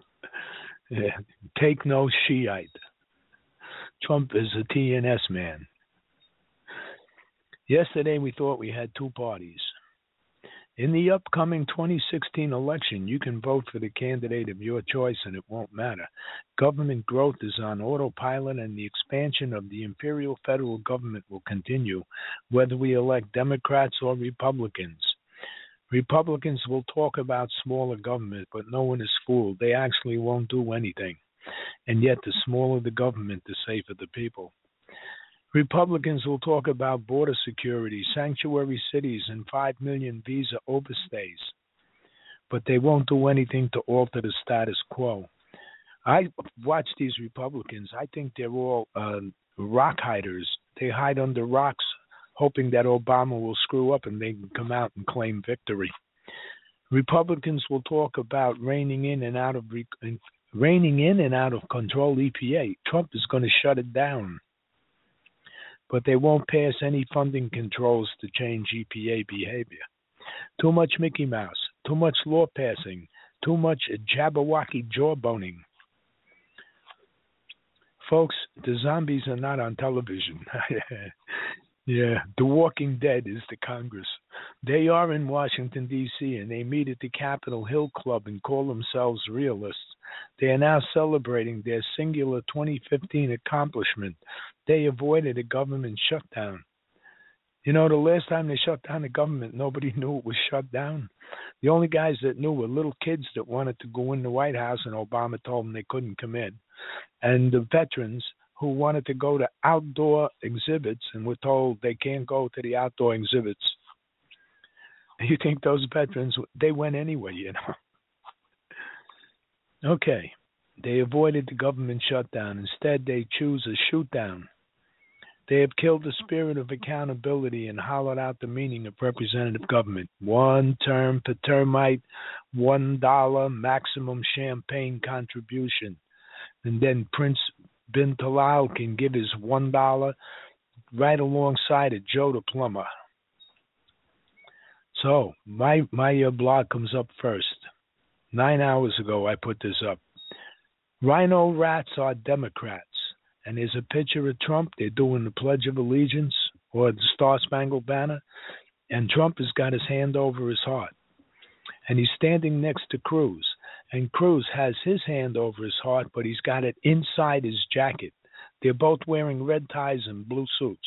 Take no Shiite. Trump is a T N S man. Yesterday we thought we had two parties. In the upcoming twenty sixteen election, you can vote for the candidate of your choice and it won't matter. Government growth is on autopilot and the expansion of the imperial federal government will continue, whether we elect Democrats or Republicans. Republicans will talk about smaller government, but no one is fooled. They actually won't do anything. And yet, the smaller the government, the safer the people. Republicans will talk about border security, sanctuary cities, and five million visa overstays. But they won't do anything to alter the status quo. I watch these Republicans. I think they're all uh, rock hiders. They hide under rocks, hoping that Obama will screw up and they can come out and claim victory. Republicans will talk about reining in and out of re- reining in and out of control E P A. Trump is going to shut it down. But they won't pass any funding controls to change E P A behavior. Too much Mickey Mouse, too much law passing, too much Jabberwocky jawboning. Folks, the zombies are not on television. Yeah, The Walking Dead is the Congress. They are in Washington, D C, and they meet at the Capitol Hill Club and call themselves realists. They are now celebrating their singular twenty fifteen accomplishment. They avoided a government shutdown. You know, the last time they shut down the government, nobody knew it was shut down. The only guys that knew were little kids that wanted to go in the White House, and Obama told them they couldn't come in. And the veterans who wanted to go to outdoor exhibits and were told they can't go to the outdoor exhibits. You think those veterans, they went anyway, you know. Okay, they avoided the government shutdown. Instead, they choose a shoot down. They have killed the spirit of accountability and hollowed out the meaning of representative government. One term per termite, one dollar maximum champagne contribution. And then Prince bin Talal can give his one dollar right alongside of Joe the plumber. So my my uh, blog comes up first. Nine hours ago, I put this up. Rhino rats are Democrats. And there's a picture of Trump. They're doing the Pledge of Allegiance or the Star-Spangled Banner. And Trump has got his hand over his heart. And he's standing next to Cruz. And Cruz has his hand over his heart, but he's got it inside his jacket. They're both wearing red ties and blue suits.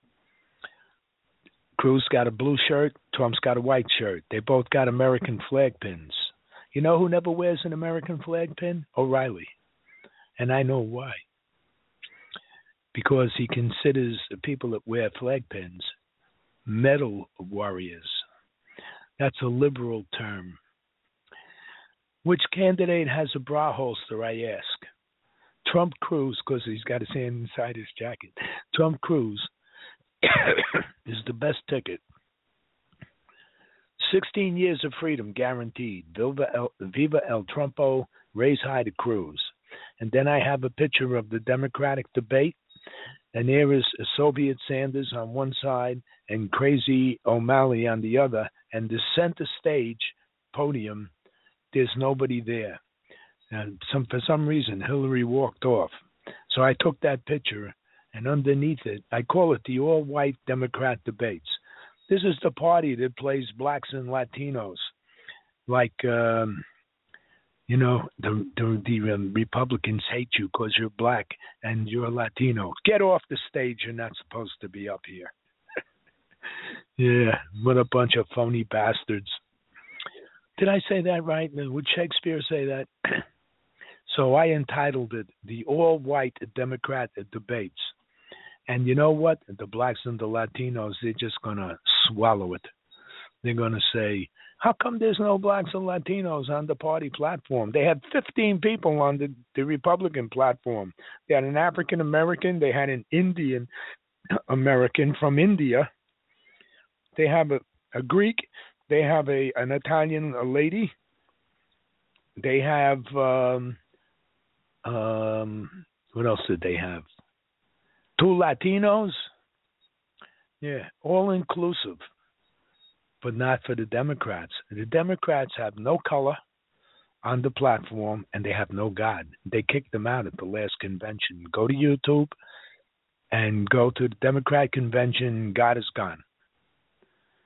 Cruz got a blue shirt. Trump's got a white shirt. They both got American flag pins. You know who never wears an American flag pin? O'Reilly. And I know why. Because he considers the people that wear flag pins medal warriors. That's a liberal term. Which candidate has a bra holster, I ask? Trump Cruz, because he's got his hand inside his jacket. Trump Cruz is the best ticket. sixteen years of freedom guaranteed. Viva El, Viva El Trumpo, raise high to Cruz. And then I have a picture of the Democratic debate. And there is Soviet Sanders on one side and Crazy O'Malley on the other. And the center stage podium, there's nobody there. And some, for some reason, Hillary walked off. So I took that picture, and underneath it, I call it the all-white Democrat debates. This is the party that plays blacks and Latinos. Like, um, you know, the, the, the um, Republicans hate you because you're black and you're Latino. Get off the stage. You're not supposed to be up here. Yeah, what a bunch of phony bastards. Did I say that right? Would Shakespeare say that? So I entitled it The All-White Democrat Debates. And you know what? The blacks and the Latinos, they're just going to swallow it. They're going to say, how come there's no blacks and Latinos on the party platform? They had fifteen people on the, the Republican platform. They had an African American. They had an Indian American from India. They have a, a Greek. They have a an Italian a lady. They have, um, um, what else did they have? Two Latinos. Yeah, all inclusive. But not for the Democrats. The Democrats have no color on the platform, and they have no God. They kicked them out at the last convention. Go to YouTube and go to the Democrat convention. God is gone.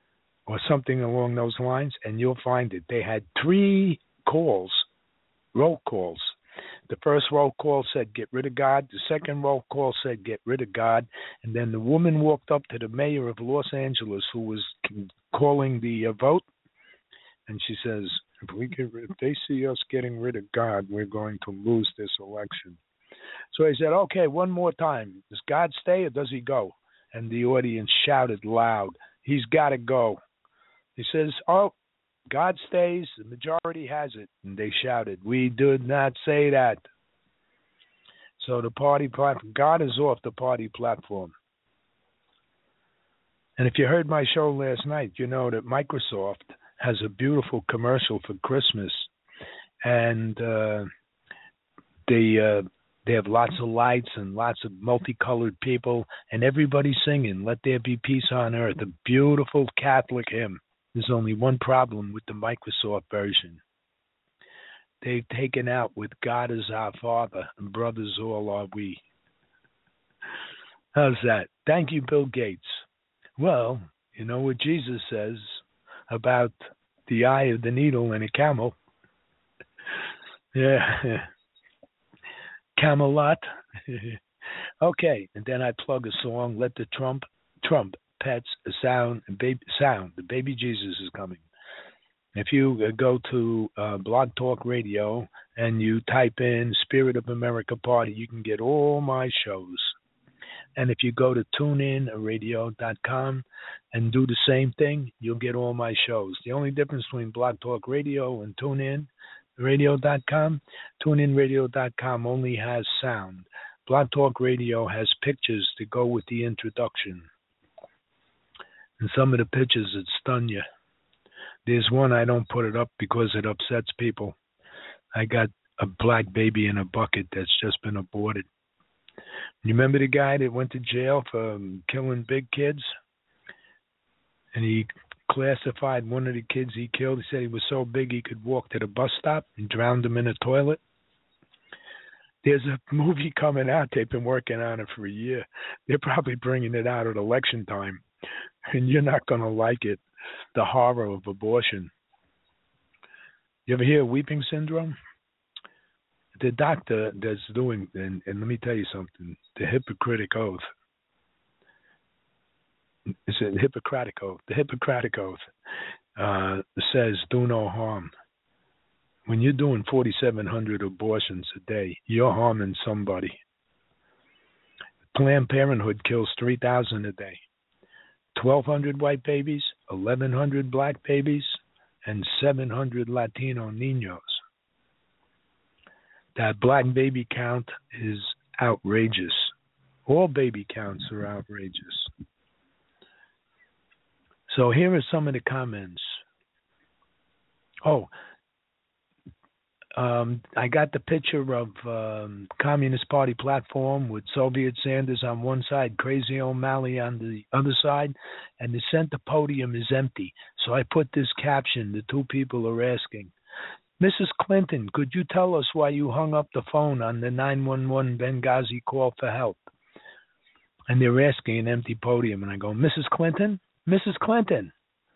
or something along those lines, and you'll find it. They had three calls, roll calls. The first roll call said, get rid of God. The second roll call said, get rid of God. And then the woman walked up to the mayor of Los Angeles, who was calling the uh, vote, and she says, if we get, if they see us getting rid of God, we're going to lose this election. So he said, okay, one more time. Does God stay or does he go? And the audience shouted loud, he's got to go. He says, oh, God stays, the majority has it. And they shouted, we did not say that. So the party platform, God is off the party platform. And if you heard my show last night, you know that Microsoft has a beautiful commercial for Christmas. And uh, they, uh, they have lots of lights and lots of multicolored people, and everybody's singing, Let There Be Peace on Earth, a beautiful Catholic hymn. There's only one problem with the Microsoft version. They've taken out with God is our Father, and brothers all are we. How's that? Thank you, Bill Gates. Well, you know what Jesus says about the eye of the needle in a camel? Yeah. Camelot. Okay, and then I plug a song, Let the Trump, Trump, Pets, Sound, baby, Sound. The baby Jesus is coming. If you uh, go to uh, Blog Talk Radio and you type in Spirit of America Party, you can get all my shows. And if you go to tune in radio dot com and do the same thing, you'll get all my shows. The only difference between Blog Talk Radio and tune in radio dot com, tune in radio dot com only has sound. Blog Talk Radio has pictures to go with the introduction. And some of the pictures that stun you. There's one I don't put it up because it upsets people. I got a black baby in a bucket that's just been aborted. You remember the guy that went to jail for um, killing big kids? And he classified one of the kids he killed. He said he was so big he could walk to the bus stop and drowned him in a toilet. There's a movie coming out. They've been working on it for a year. They're probably bringing it out at election time. And you're not going to like it, the horror of abortion. You ever hear weeping syndrome? The doctor that's doing, and, and let me tell you something, the Hippocratic Oath, it's a Hippocratic Oath, the Hippocratic Oath uh, says do no harm. When you're doing forty-seven hundred abortions a day, you're harming somebody. Planned Parenthood kills three thousand a day. twelve hundred white babies, eleven hundred black babies, and seven hundred Latino niños. That black baby count is outrageous. All baby counts are outrageous. So here are some of the comments. Oh, um, I got the picture of um, Communist Party platform with Soviet Sanders on one side, Crazy O'Malley on the other side, and the center podium is empty. So I put this caption, the two people are asking, Missus Clinton, could you tell us why you hung up the phone on the nine one one Benghazi call for help? And they're asking an empty podium, and I go, Missus Clinton? Missus Clinton.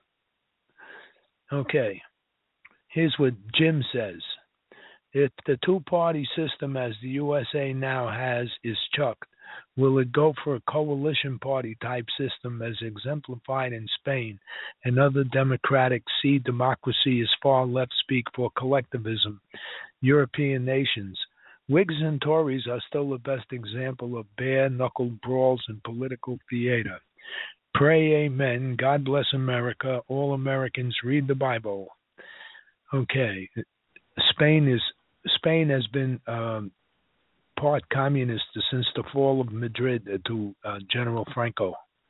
Okay. Here's what Jim says. If the two-party system as the U S A now has is chucked, will it go for a coalition party type system as exemplified in Spain and other democratic see democracy as far left speak for collectivism, European nations? Whigs and Tories are still the best example of bare-knuckle brawls in political theater. Pray amen. God bless America. All Americans read the Bible. Okay. Spain is Spain has been um, part communist since the fall of Madrid to uh, General Franco,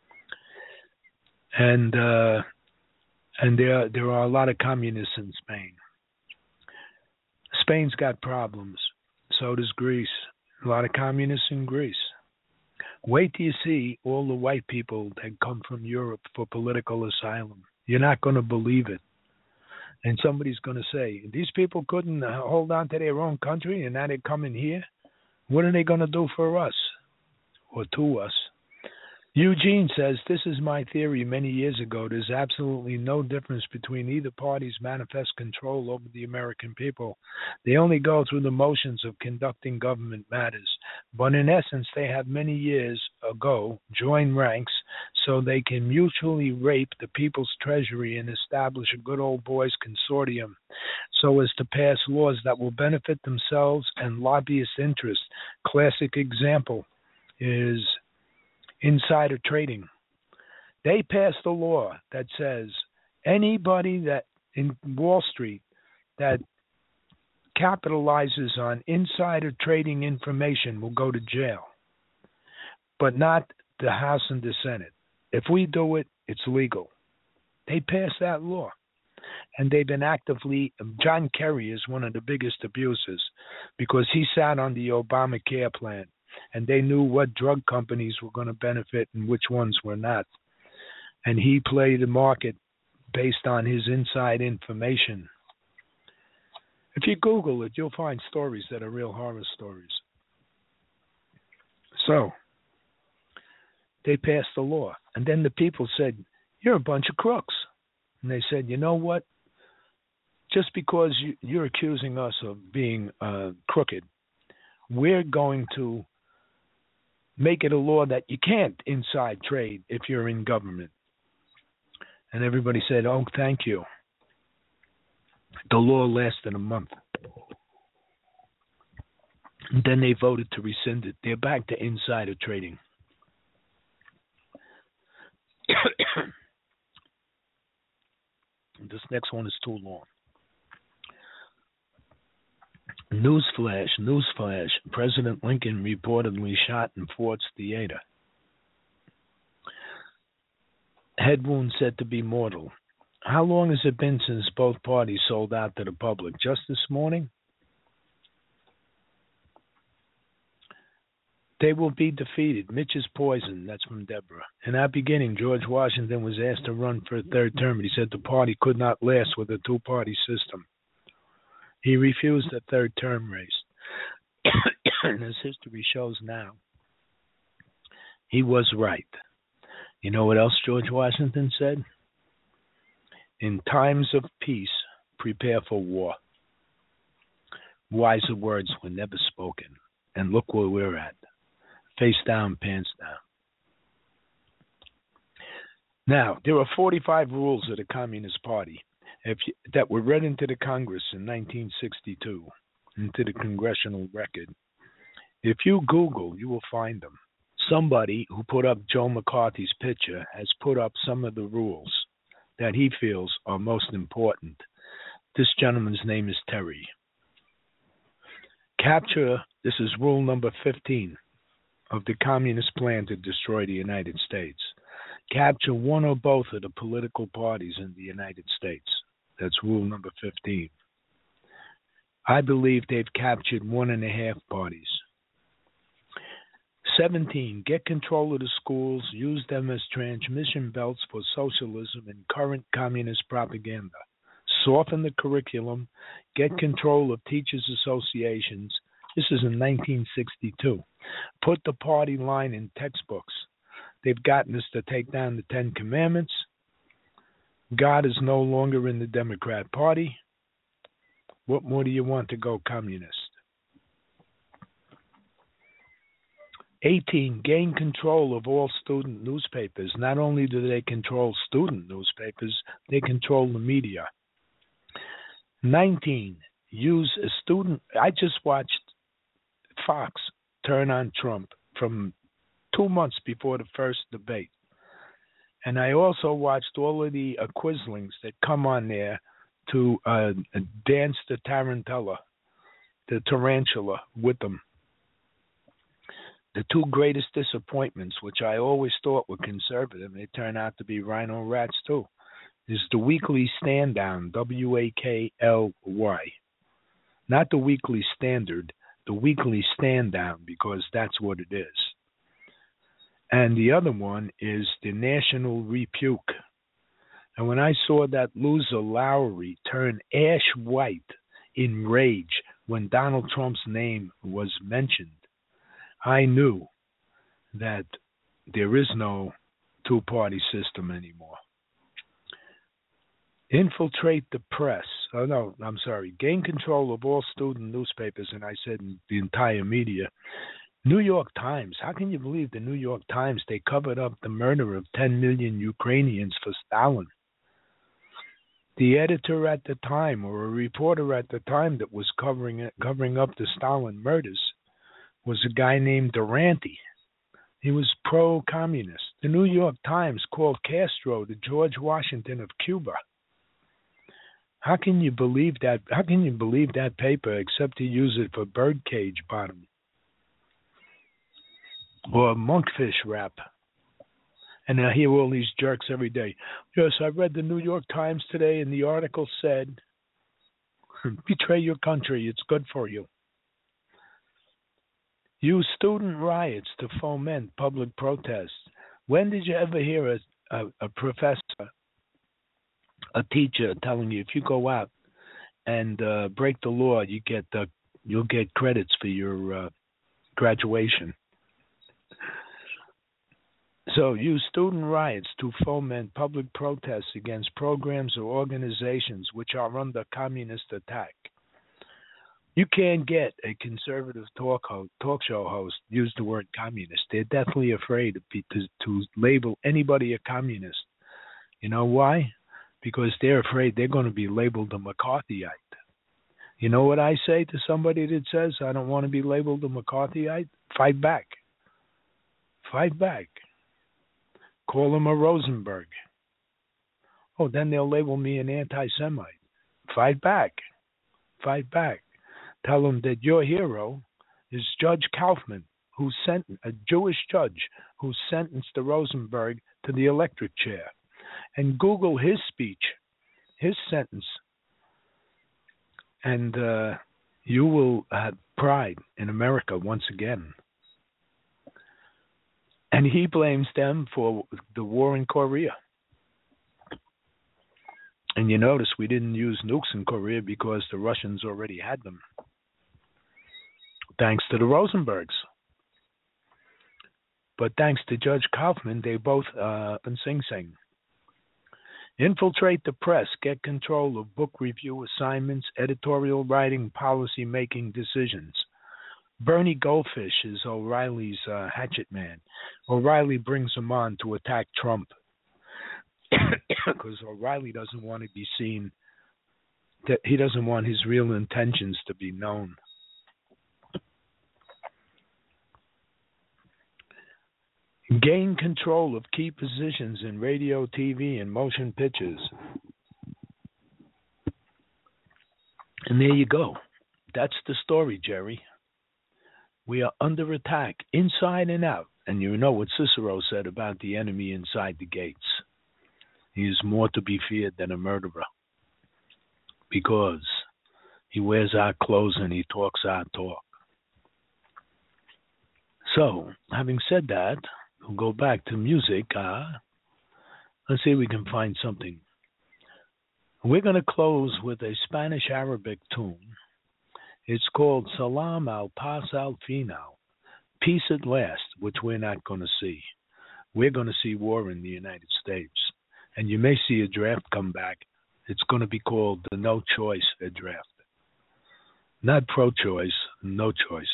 and uh, and there there are a lot of communists in Spain. Spain's got problems. So does Greece. A lot of communists in Greece. Wait till you see all the white people that come from Europe for political asylum. You're not going to believe it. And somebody's going to say, these people couldn't hold on to their own country and now they're coming here? What are they going to do for us or to us? Eugene says, this is my theory many years ago. There's absolutely no difference between either party's manifest control over the American people. They only go through the motions of conducting government matters. But in essence, they have many years ago joined ranks so they can mutually rape the people's treasury and establish a good old boys consortium so as to pass laws that will benefit themselves and lobbyist interests. Classic example is insider trading. They passed a law that says anybody that in Wall Street that capitalizes on insider trading information will go to jail, but not the House and the Senate. If we do it, it's legal. They passed that law, and they've been actively. John Kerry is one of the biggest abusers because he sat on the Obamacare plan, and they knew what drug companies were going to benefit and which ones were not. And he played the market based on his inside information. If you Google it, you'll find stories that are real horror stories. So, they passed the law. And then the people said, you're a bunch of crooks. And they said, you know what? Just because you, you're accusing us of being uh, crooked, we're going to make it a law that you can't inside trade if you're in government. And everybody said, oh, thank you. The law lasted a month. And then they voted to rescind it. They're back to insider trading. This next one is too long. Newsflash, newsflash. President Lincoln reportedly shot in Ford's Theater. Head wound said to be mortal. How long has it been since both parties sold out to the public? Just this morning? They will be defeated. Mitch is poison. That's from Deborah. In that beginning, George Washington was asked to run for a third term. He said the party could not last with a two-party system. He refused a third term race. And as history shows now, he was right. You know what else George Washington said? In times of peace, prepare for war. Wiser words were never spoken. And look where we're at. Face down, pants down. Now, there are forty-five rules of the Communist Party if you, that were read into the Congress in nineteen sixty-two, into the Congressional Record. If you Google, you will find them. Somebody who put up Joe McCarthy's picture has put up some of the rules that he feels are most important. This gentleman's name is Terry. Capture, this is rule number fifteen of the Communist plan to destroy the United States. Capture one or both of the political parties in the United States. That's rule number fifteen. I believe they've captured one and a half parties. seventeen. Get control of the schools. Use them as transmission belts for socialism and current communist propaganda. Soften the curriculum. Get control of teachers' associations. This is in nineteen sixty-two. Put the party line in textbooks. They've gotten us to take down the Ten Commandments. God is no longer in the Democrat Party. What more do you want to go communist? eighteen. Gain control of all student newspapers. Not only do they control student newspapers, they control the media. nineteen. Use a student. I just watched Fox turn on Trump from two months before the first debate. And I also watched all of the uh, quizzlings that come on there to uh, dance the tarantella, the tarantula with them. The two greatest disappointments, which I always thought were conservative, they turn out to be rhino rats too, is the Weekly Stand Down, W A K L Y. Not the Weekly Standard, the Weekly Stand Down, because that's what it is. And the other one is the National Rebuke. And when I saw that loser Lowry turn ash white in rage when Donald Trump's name was mentioned, I knew that there is no two-party system anymore. Infiltrate the press. Oh, no, I'm sorry. Gain control of all student newspapers, and I said the entire media. New York Times. How can you believe the New York Times? They covered up the murder of ten million Ukrainians for Stalin. The editor at the time, or a reporter at the time that was covering it, covering up the Stalin murders, was a guy named Durante. He was pro-communist. The New York Times called Castro the George Washington of Cuba. How can you believe that? How can you believe that paper except to use it for birdcage bottom or monkfish wrap? And I hear all these jerks every day. Yes, I read the New York Times today, and the article said, betray your country, it's good for you. Use student riots to foment public protests. When did you ever hear a, a, a professor, a teacher telling you if you go out and uh, break the law, you get the, you'll get credits for your uh, graduation? So use student riots to foment public protests against programs or organizations which are under communist attack. You can't get a conservative talk host, talk show host use the word communist. They're deathly afraid to, to, to label anybody a communist. You know why? Because they're afraid they're going to be labeled a McCarthyite. You know what I say to somebody that says, I don't want to be labeled a McCarthyite? Fight back. Fight back. Call them a Rosenberg. Oh, then they'll label me an anti-Semite. Fight back. Fight back. Tell them that your hero is Judge Kaufman, who sent a Jewish judge who sentenced the Rosenberg to the electric chair. And Google his speech, his sentence, and uh, you will have pride in America once again. And he blames them for the war in Korea. And you notice we didn't use nukes in Korea because the Russians already had them, thanks to the Rosenbergs. But thanks to Judge Kaufman, they both uh, in Sing Sing. Infiltrate the press, get control of book review assignments, editorial writing, policy making decisions. Bernie Goldfish is O'Reilly's uh, hatchet man. O'Reilly brings him on to attack Trump because O'Reilly doesn't want to be seen, that he doesn't want his real intentions to be known. Gain control of key positions in radio, T V, and motion pictures. And there you go. That's the story, Jerry. We are under attack, inside and out. And you know what Cicero said about the enemy inside the gates. He is more to be feared than a murderer, because he wears our clothes and he talks our talk. So, having said that, we'll go back to music. Uh, let's see if we can find something. We're going to close with a Spanish Arabic tune. It's called Salam al Paz al Final, Peace at Last, which we're not going to see. We're going to see war in the United States. And you may see a draft come back. It's going to be called the No Choice draft. Not pro-choice, no choice.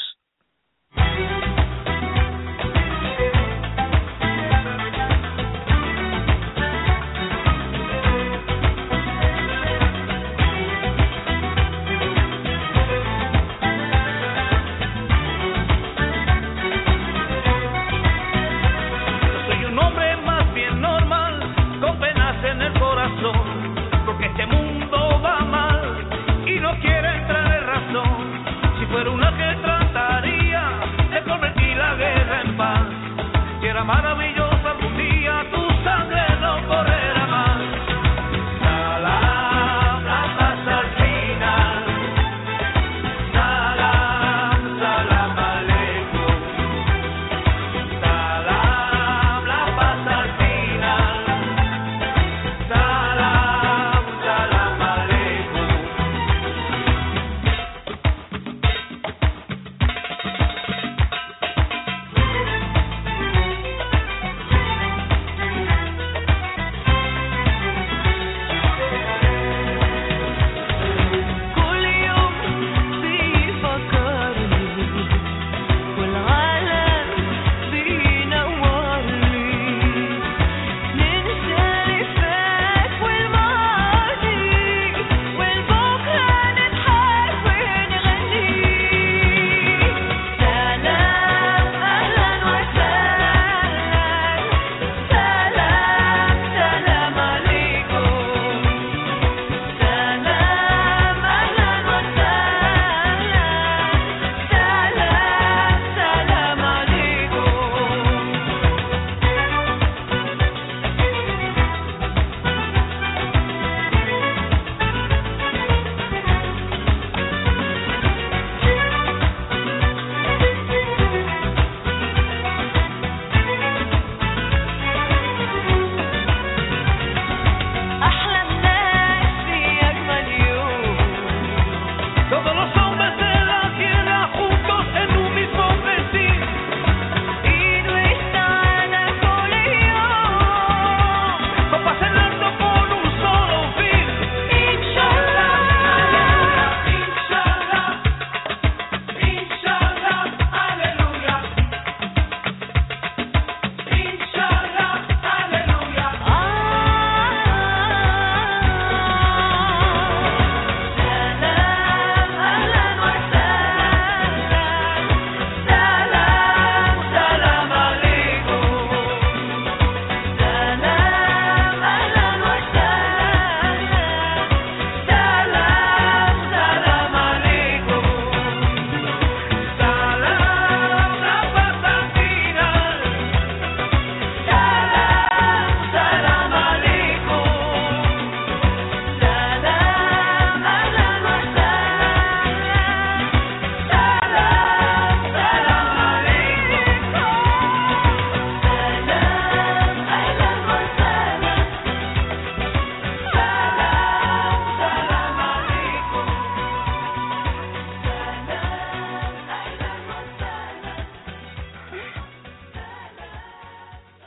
Porque este mundo va mal y no quiere entrar en razón. Si fuera una que trataría de convertir la guerra en paz, si era maravillosa algún día tu sangre no correrá más. Salam, la paz al final. Salam, salam aleikum. Salam, la paz al final. Salam, salam aleikum.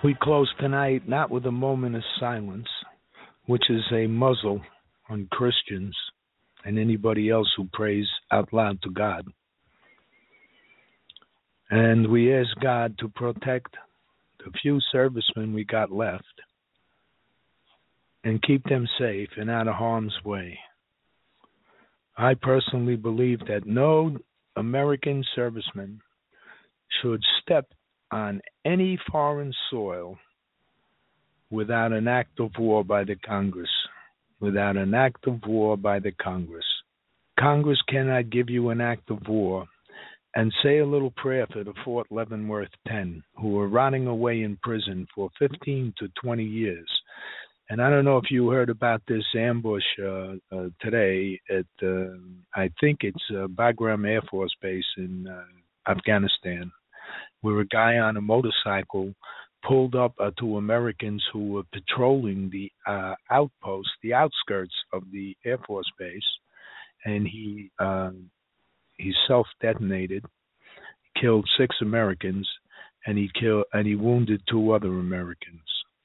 We close tonight not with a moment of silence, which is a muzzle on Christians and anybody else who prays out loud to God. And we ask God to protect the few servicemen we got left and keep them safe and out of harm's way. I personally believe that no American serviceman should step on any foreign soil without an act of war by the Congress. Without an act of war by the Congress. Congress cannot give you an act of war and say a little prayer for the Fort Leavenworth ten, who are rotting away in prison for fifteen to twenty years. And I don't know if you heard about this ambush uh, uh, today at, uh, I think it's uh, Bagram Air Force Base in uh, Afghanistan, where a guy on a motorcycle pulled up uh, to Americans who were patrolling the uh, outpost, the outskirts of the Air Force Base, and he uh, he self-detonated, killed six Americans, and he killed and he wounded two other Americans.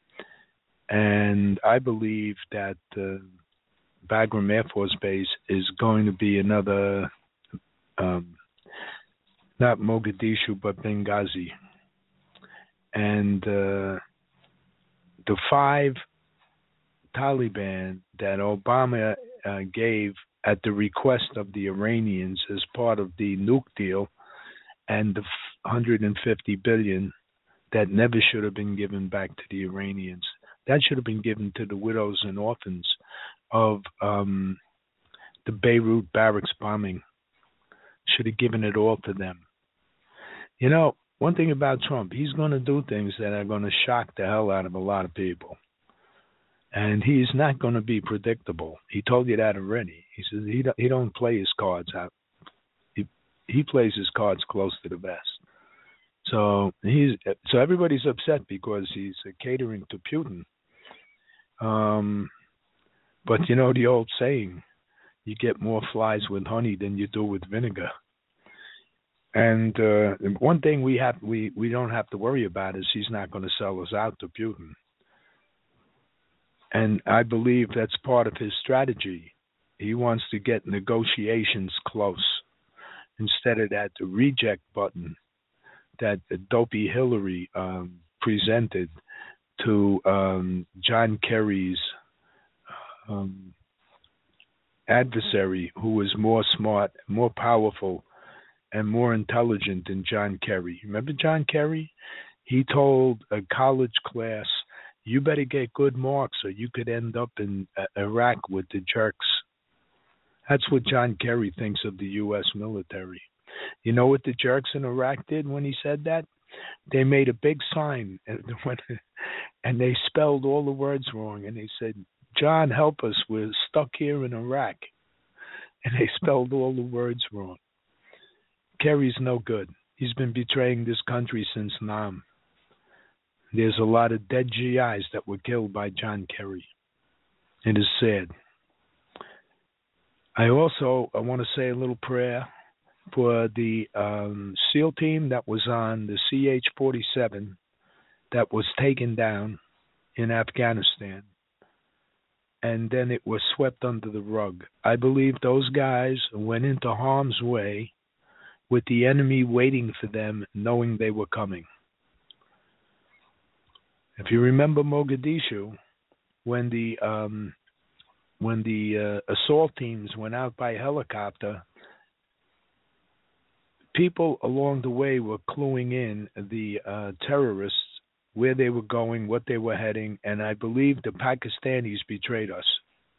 And I believe that uh, Bagram Air Force Base is going to be another, um, not Mogadishu, but Benghazi. And uh, the five Taliban that Obama uh, gave at the request of the Iranians as part of the nuke deal, and the one hundred fifty billion that never should have been given back to the Iranians. That should have been given to the widows and orphans of um, the Beirut barracks bombing. Should have given it all to them. You know, one thing about Trump, he's going to do things that are going to shock the hell out of a lot of people. And he's not going to be predictable. He told you that already. He says he don't, he don't play his cards out. He he plays his cards close to the vest. So he's so everybody's upset because he's catering to Putin. Um, but you know the old saying, you get more flies with honey than you do with vinegar. And uh, one thing we have we, we don't have to worry about is he's not going to sell us out to Putin. And I believe that's part of his strategy. He wants to get negotiations close instead of that reject button that dopey Hillary um, presented to um, John Kerry's um, adversary, who was more smart, more powerful, and more intelligent than John Kerry. Remember John Kerry? He told a college class, you better get good marks or you could end up in uh, Iraq with the jerks. That's what John Kerry thinks of the U S military. You know what the jerks in Iraq did when he said that? They made a big sign and they spelled all the words wrong. And they said, John, help us. We're stuck here in Iraq. And they spelled all the words wrong. Kerry's no good. He's been betraying this country since Nam. There's a lot of dead G Is that were killed by John Kerry. It is sad. I also I want to say a little prayer for the um, SEAL team that was on the C H forty-seven that was taken down in Afghanistan, and then it was swept under the rug. I believe those guys went into harm's way with the enemy waiting for them, knowing they were coming. If you remember Mogadishu, when the um, when the uh, assault teams went out by helicopter, people along the way were cluing in the uh, terrorists, where they were going, what they were heading, and I believe the Pakistanis betrayed us.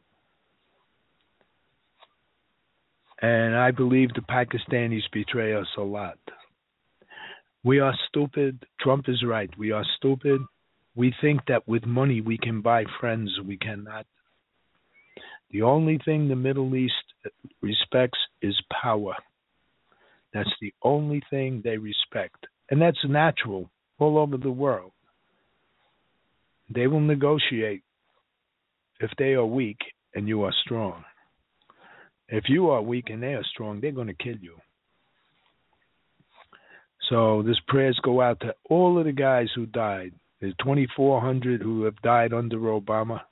And I believe the Pakistanis betray us a lot. We are stupid. Trump is right. We are stupid. We think that with money we can buy friends. We cannot. The only thing the Middle East respects is power. That's the only thing they respect. And that's natural all over the world. They will negotiate if they are weak and you are strong. If you are weak and they are strong, they're going to kill you. So this prayers go out to all of the guys who died There's twenty-four hundred who have died under Obama.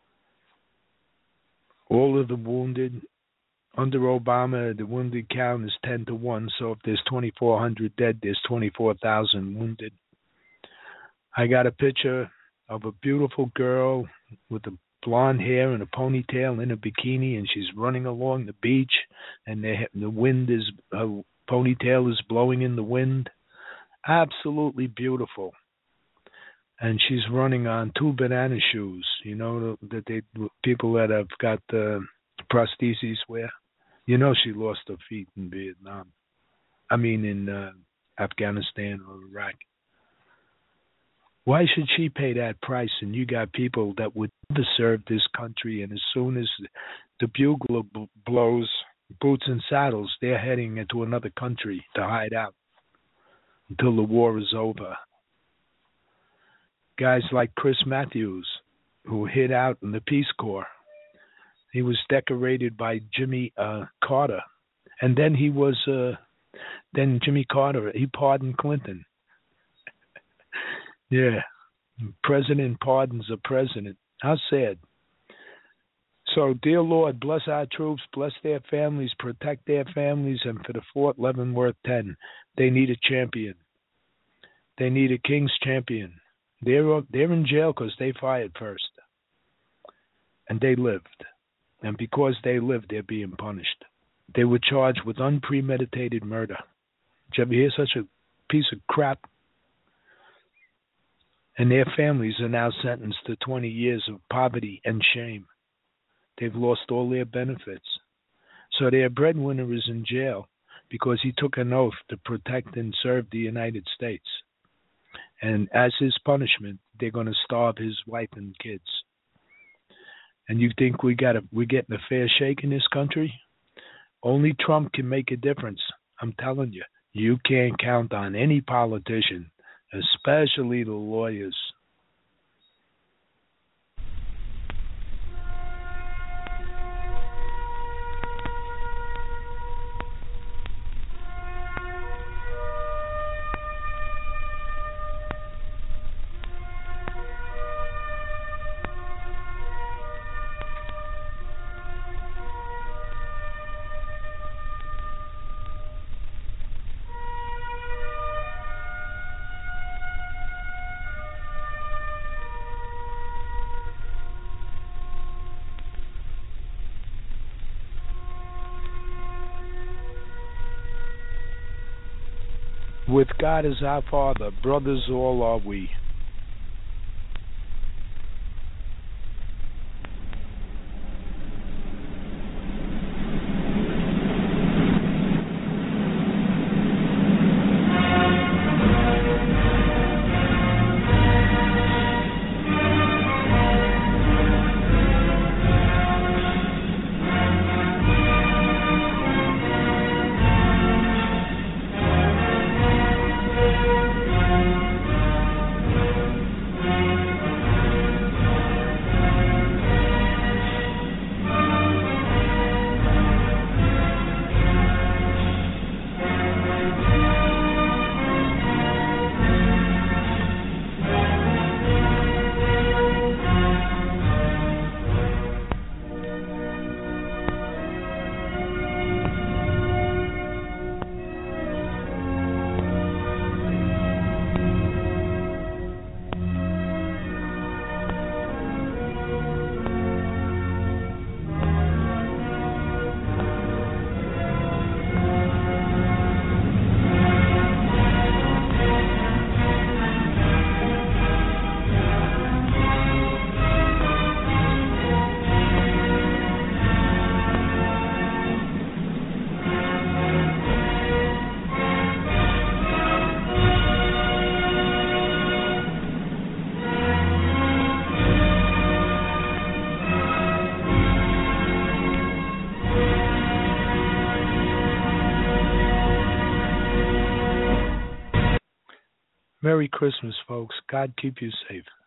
All of the wounded. Under Obama, the wounded count is ten to one. So if there's twenty-four hundred dead, there's twenty-four thousand wounded. I got a picture of a beautiful girl with a blonde hair and a ponytail in a bikini, and she's running along the beach, and the, the wind is, her ponytail is blowing in the wind. Absolutely beautiful. And she's running on two banana shoes, you know, that they people that have got uh, prostheses wear. You know she lost her feet in Vietnam. I mean in uh, Afghanistan or Iraq. Why should she pay that price? And you got people that would never serve this country, and as soon as the bugle blows, boots and saddles, they're heading into another country to hide out until the war is over. Guys like Chris Matthews, who hid out in the Peace Corps. He was decorated by Jimmy uh, Carter. And then he was, uh, then Jimmy Carter, he pardoned Clinton. Yeah. President pardons a president. How sad. So, dear Lord, bless our troops, bless their families, protect their families, and for the Fort Leavenworth ten, they need a champion. They need a king's champion. They're, they're in jail because they fired first. And they lived. And because they lived, they're being punished. They were charged with unpremeditated murder. Did you ever hear such a piece of crap? And their families are now sentenced to twenty years of poverty and shame. They've lost all their benefits. So their breadwinner is in jail because he took an oath to protect and serve the United States. And as his punishment, they're going to starve his wife and kids. And you think we got a, we're getting a fair shake in this country? Only Trump can make a difference. I'm telling you, you can't count on any politician, especially the lawyers. With God as our Father, brothers all are we. Merry Christmas, folks. God keep you safe.